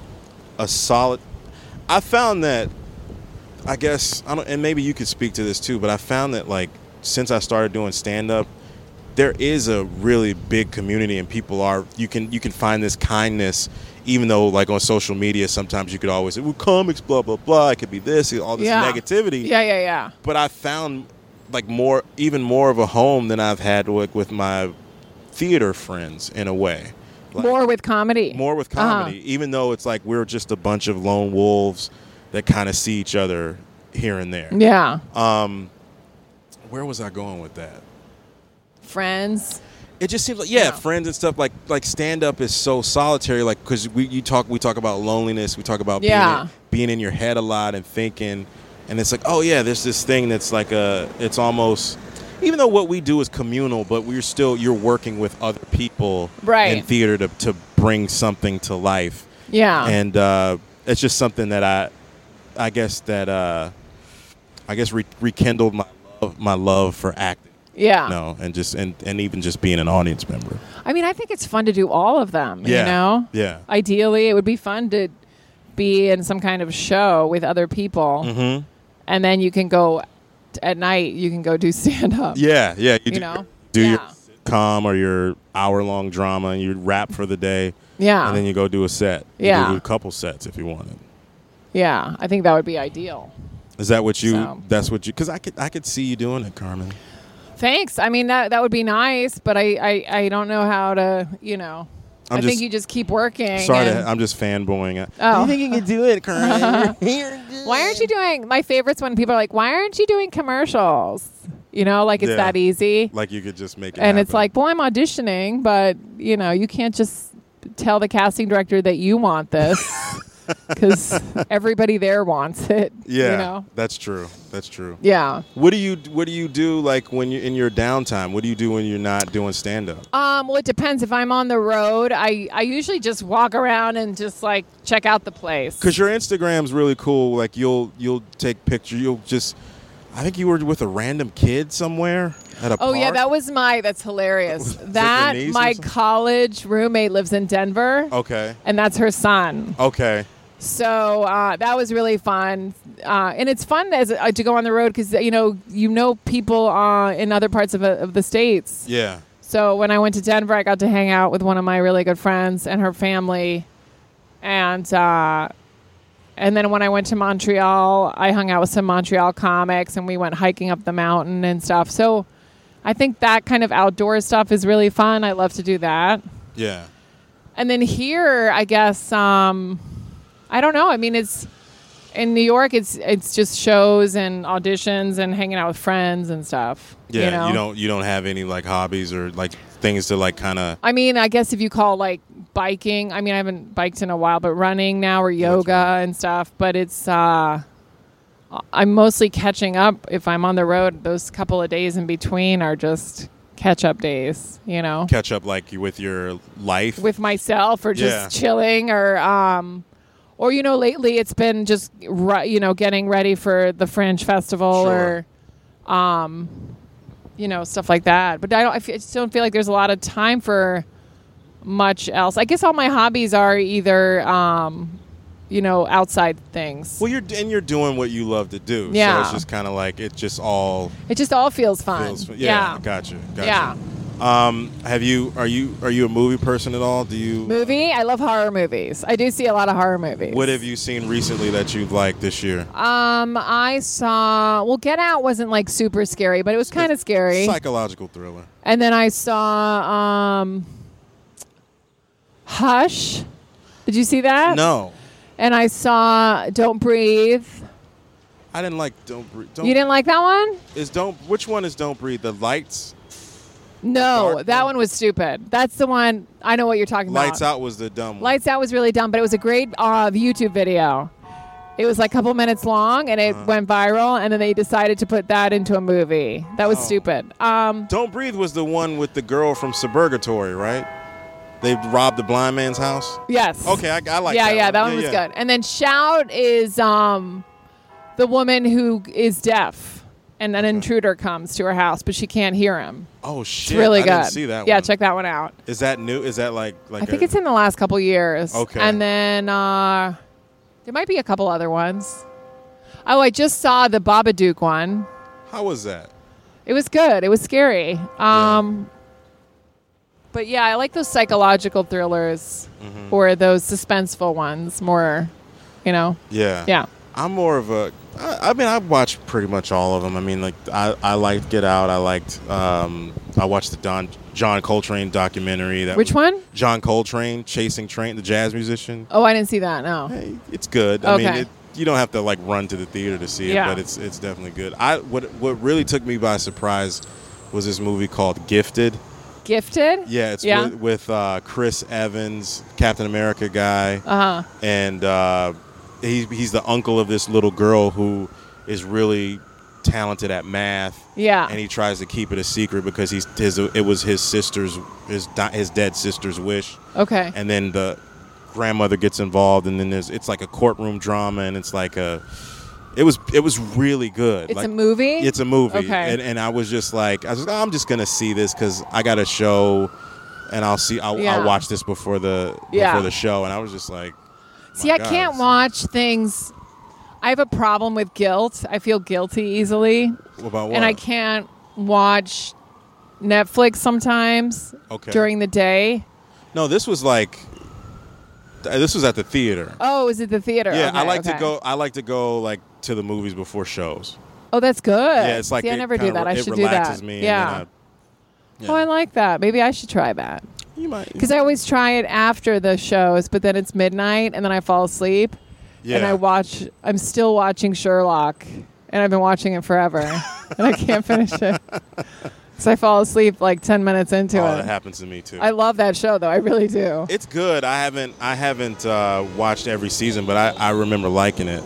a solid. I found that I guess I don't, and maybe you could speak to this too, but I found that like since I started doing stand up, there is a really big community, and people are you can you can find this kindness. Even though, like on social media, sometimes you could always say, "Well, comics, blah blah blah." It could be this, all this Yeah. negativity. yeah, yeah, yeah. But I found like more, even more of a home than I've had with, with my theater friends in a way. Like, More with comedy. more with Uh-huh. comedy, even though it's like we're just a bunch of lone wolves that kind of see each other here and there. Yeah. Um, where was I going with that? Friends. It just seems like yeah, Yeah. friends and stuff like like stand up is so solitary. Like because we you talk we talk about loneliness, we talk about Yeah. being in, being in your head a lot and thinking, and it's like oh yeah, there's this thing that's like a it's almost even though what we do is communal, but we're still you're working with other people Right. in theater to to bring something to life, Yeah. and uh, it's just something that I I guess that uh, I guess, re- rekindled my love, my love for acting. Yeah. No, and just and, and even just being an audience member. I mean, I think it's fun to do all of them. Yeah. You know. Yeah. Ideally, it would be fun to be in some kind of show with other people, Mm-hmm. and then you can go at night. You can go do stand up. Yeah, yeah. You, You do, know? do Yeah. your sitcom or your hour long drama, and you rap for the day, Yeah. and then you go do a set. You Yeah. do a couple sets if you wanted. Yeah. I think that would be ideal. Is that what you? So. That's what you? Because I could, I could see you doing it, Carmen. Thanks. I mean, that that would be nice, but I, I, I don't know how to, you know. I'm I just- think you just keep working. Sorry, and- to, I'm just fanboying. Oh. You think you can do it, Carmen? Why aren't you doing, my favorite's when people are like, why aren't you doing commercials? You know, like it's Yeah. that easy. Like you could just make it. And it's happen. like, well, I'm auditioning, but, you know, you can't just tell the casting director that you want this because everybody there wants it. yeah, You know? that's true. That's true. Yeah. What do you What do you do like when you're in your downtime? What do you do when you're not doing stand up? Um, well, it depends. If I'm on the road, I, I usually just walk around and just like check out the place. Because your Instagram's really cool. Like you'll you'll take pictures. You'll just. I think you were with a random kid somewhere at a Oh park. yeah, that was my. That's hilarious. Was it that your niece or my something? college roommate lives in Denver, Okay. and that's her son. Okay. So uh, that was really fun, uh, and it's fun as uh, to go on the road because you know you know people uh, in other parts of, uh, of the states. Yeah. So when I went to Denver, I got to hang out with one of my really good friends and her family, and uh, and then when I went to Montreal, I hung out with some Montreal comics, and we went hiking up the mountain and stuff. So I think that kind of outdoor stuff is really fun. I love to do that. Yeah. And then here, I guess, um, I don't know. I mean, it's in New York. It's it's just shows and auditions and hanging out with friends and stuff. Yeah. you, know? don't you don't have any like hobbies or like things to like kind of. I mean, I guess if you call like biking. I mean, I haven't biked in a while, but running now or yoga and stuff. But it's uh, I'm mostly catching up. If I'm on the road, those couple of days in between are just catch up days. You know. Catch up like with your life. With myself or just Yeah. chilling or um or you know lately it's been just ru- you know getting ready for the Fringe Festival Sure. or um you know stuff like that, but I don't I, f- I just don't feel like there's a lot of time for much else. I guess all my hobbies are either um you know outside things. well, you're and you're doing what you love to do. Yeah. So it's just kind of like it just all It just all feels fun. feels. Yeah. yeah. Gotcha. Gotcha. Yeah. Um. Have you? Are you? Are you a movie person at all? Do you? Movie? I love horror movies. I do see a lot of horror movies. What have you seen recently that you've liked this year? Um, I saw. Well, Get Out wasn't like super scary, but it was kind of scary. Psychological thriller. And then I saw um, Hush. Did you see that? No, And I saw Don't Breathe. I didn't like Don't Breathe. Don't, You didn't like that one? Is Don't. Which one is Don't Breathe? The Lights. No, Dark that one? one was stupid. That's the one. I know what you're talking Lights about. Out was the dumb one. Lights Out was really dumb, but it was a great uh, YouTube video. It was like a couple minutes long, and it Uh-huh. went viral. And then they decided to put that into a movie. That was Oh. stupid. Um, Don't Breathe was the one with the girl from Suburgatory, right? They robbed the blind man's house. yes. Okay, I, I like yeah, that yeah, one. that one Yeah, was yeah. good. And then Shout is um, the woman who is deaf, and an intruder comes to her house, but she can't hear him. Oh shit! It's really I good. didn't see that yeah, one. check that one out. Is that new? Is that like like? I think a- it's in the last couple years. Okay. And then uh, there might be a couple other ones. Oh, I just saw the Babadook one. How was that? It was good. It was scary. Um, But yeah, I like those psychological thrillers Mm-hmm. or those suspenseful ones more, you know. Yeah. Yeah. I'm more of a. I, I mean, I've watched pretty much all of them. I mean, like I, I liked Get Out. I liked. Um, I watched the Don John Coltrane documentary. That Which was- one? John Coltrane, Chasing Train, the jazz musician. Oh, I didn't see that. No. Hey, it's good. I mean, Okay. it, you don't have to like run to the theater to see it, Yeah. but it's it's definitely good. I what what really took me by surprise was this movie called Gifted. Gifted? Yeah, it's Yeah. with, with uh, Chris Evans, Captain America guy. Uh huh. and uh, he, he's the uncle of this little girl who is really talented at math. Yeah. And he tries to keep it a secret because he's his it was his sister's his di- his dead sister's wish. Okay. And then the grandmother gets involved, and then there's it's like a courtroom drama, and it's like a It was it was really good. It's like, a movie? It's a movie. Okay. And and I was just like, I was like, oh, I'm just gonna see this because I got a show, and I'll see. I'll, Yeah. I'll watch this before the Yeah. before the show. And I was just like, See, my I God, can't it's- watch things. I have a problem with guilt. I feel guilty easily. About what? And I can't watch Netflix sometimes Okay. during the day. No, this was like, th- this was at the theater. Oh, is it the theater? Yeah, I Okay, like okay. to go. I like to go like to the movies before shows. Oh, that's good. Yeah, it's like See, I it never do kinda that. I re- should it do relaxes that. me. and Yeah. then I, yeah. Oh, I like that. Maybe I should try that. You might. Because I always try it after the shows, but then it's midnight and then I fall asleep. Yeah. And I watch, I'm still watching Sherlock. And I've been watching it forever. And I can't finish it. So I fall asleep like ten minutes into oh, it. that happens to me too. I love that show, though. I really do. It's good. I haven't I haven't uh, watched every season, but I, I remember liking it.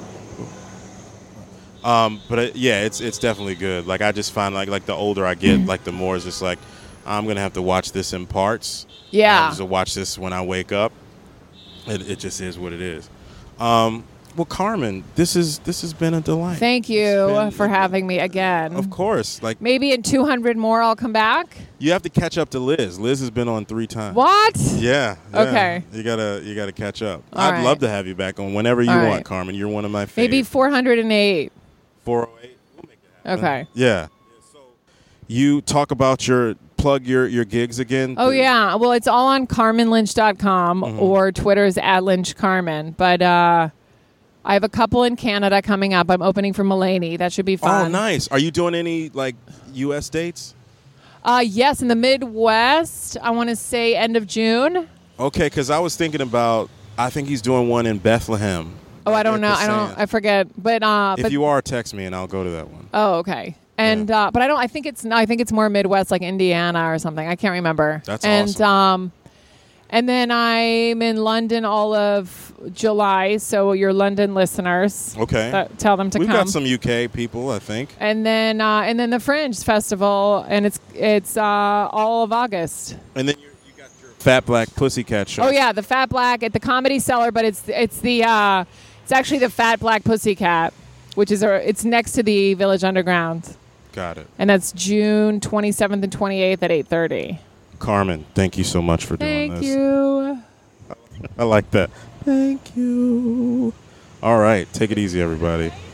Um, but it, yeah, it's it's definitely good. Like I just find like like the older I get, like the more it's just like I'm gonna have to watch this in parts. Yeah. I have to watch this when I wake up. It, it just is what it is. Um, well, Carmen, this is this has been a delight. Thank you It's been- for having me again. Of course, like Maybe in two hundred more I'll come back. you have to catch up to Liz. Liz has been on three times. What? Yeah, yeah. Okay. You gotta you gotta catch up. All I'd right. love to have you back on whenever you All want, right. Carmen. You're one of my favorites. Maybe four hundred eight. four oh eight. We'll make that happen. Okay. Yeah. So you talk about your plug your your gigs again. Oh, yeah. Well, it's all on carmen lynch dot com Mm-hmm. or Twitter's at Lynch Carmen. But uh, I have a couple in Canada coming up. I'm opening for Mulaney. That should be fun. Oh, nice. Are you doing any like U S dates? Uh, yes, in the Midwest, I want to say end of June. Okay, because I was thinking about. I think he's doing one in Bethlehem. Oh, I don't At know. the I don't. Sand. I forget. But uh, If but you are, text me and I'll go to that one. oh, okay. And uh, but I don't. I think it's. I think it's more Midwest, like Indiana or something. I can't remember. That's and, awesome. um, and then I'm in London all of July. So your London listeners, Okay. uh, tell them to We've come. got some U K people, I think. And then uh, and then the Fringe Festival, and it's it's uh, all of August. And then you you got your Fat Black Pussycat show. Oh yeah, the Fat Black at the Comedy Cellar, but it's it's the uh, it's actually the Fat Black Pussycat, which is a, it's next to the Village Underground, Got it. and that's June twenty-seventh and twenty-eighth at eight thirty. Carmen, thank you so much for doing Thank this. you. I like that. Thank you. All right. Take it easy, everybody.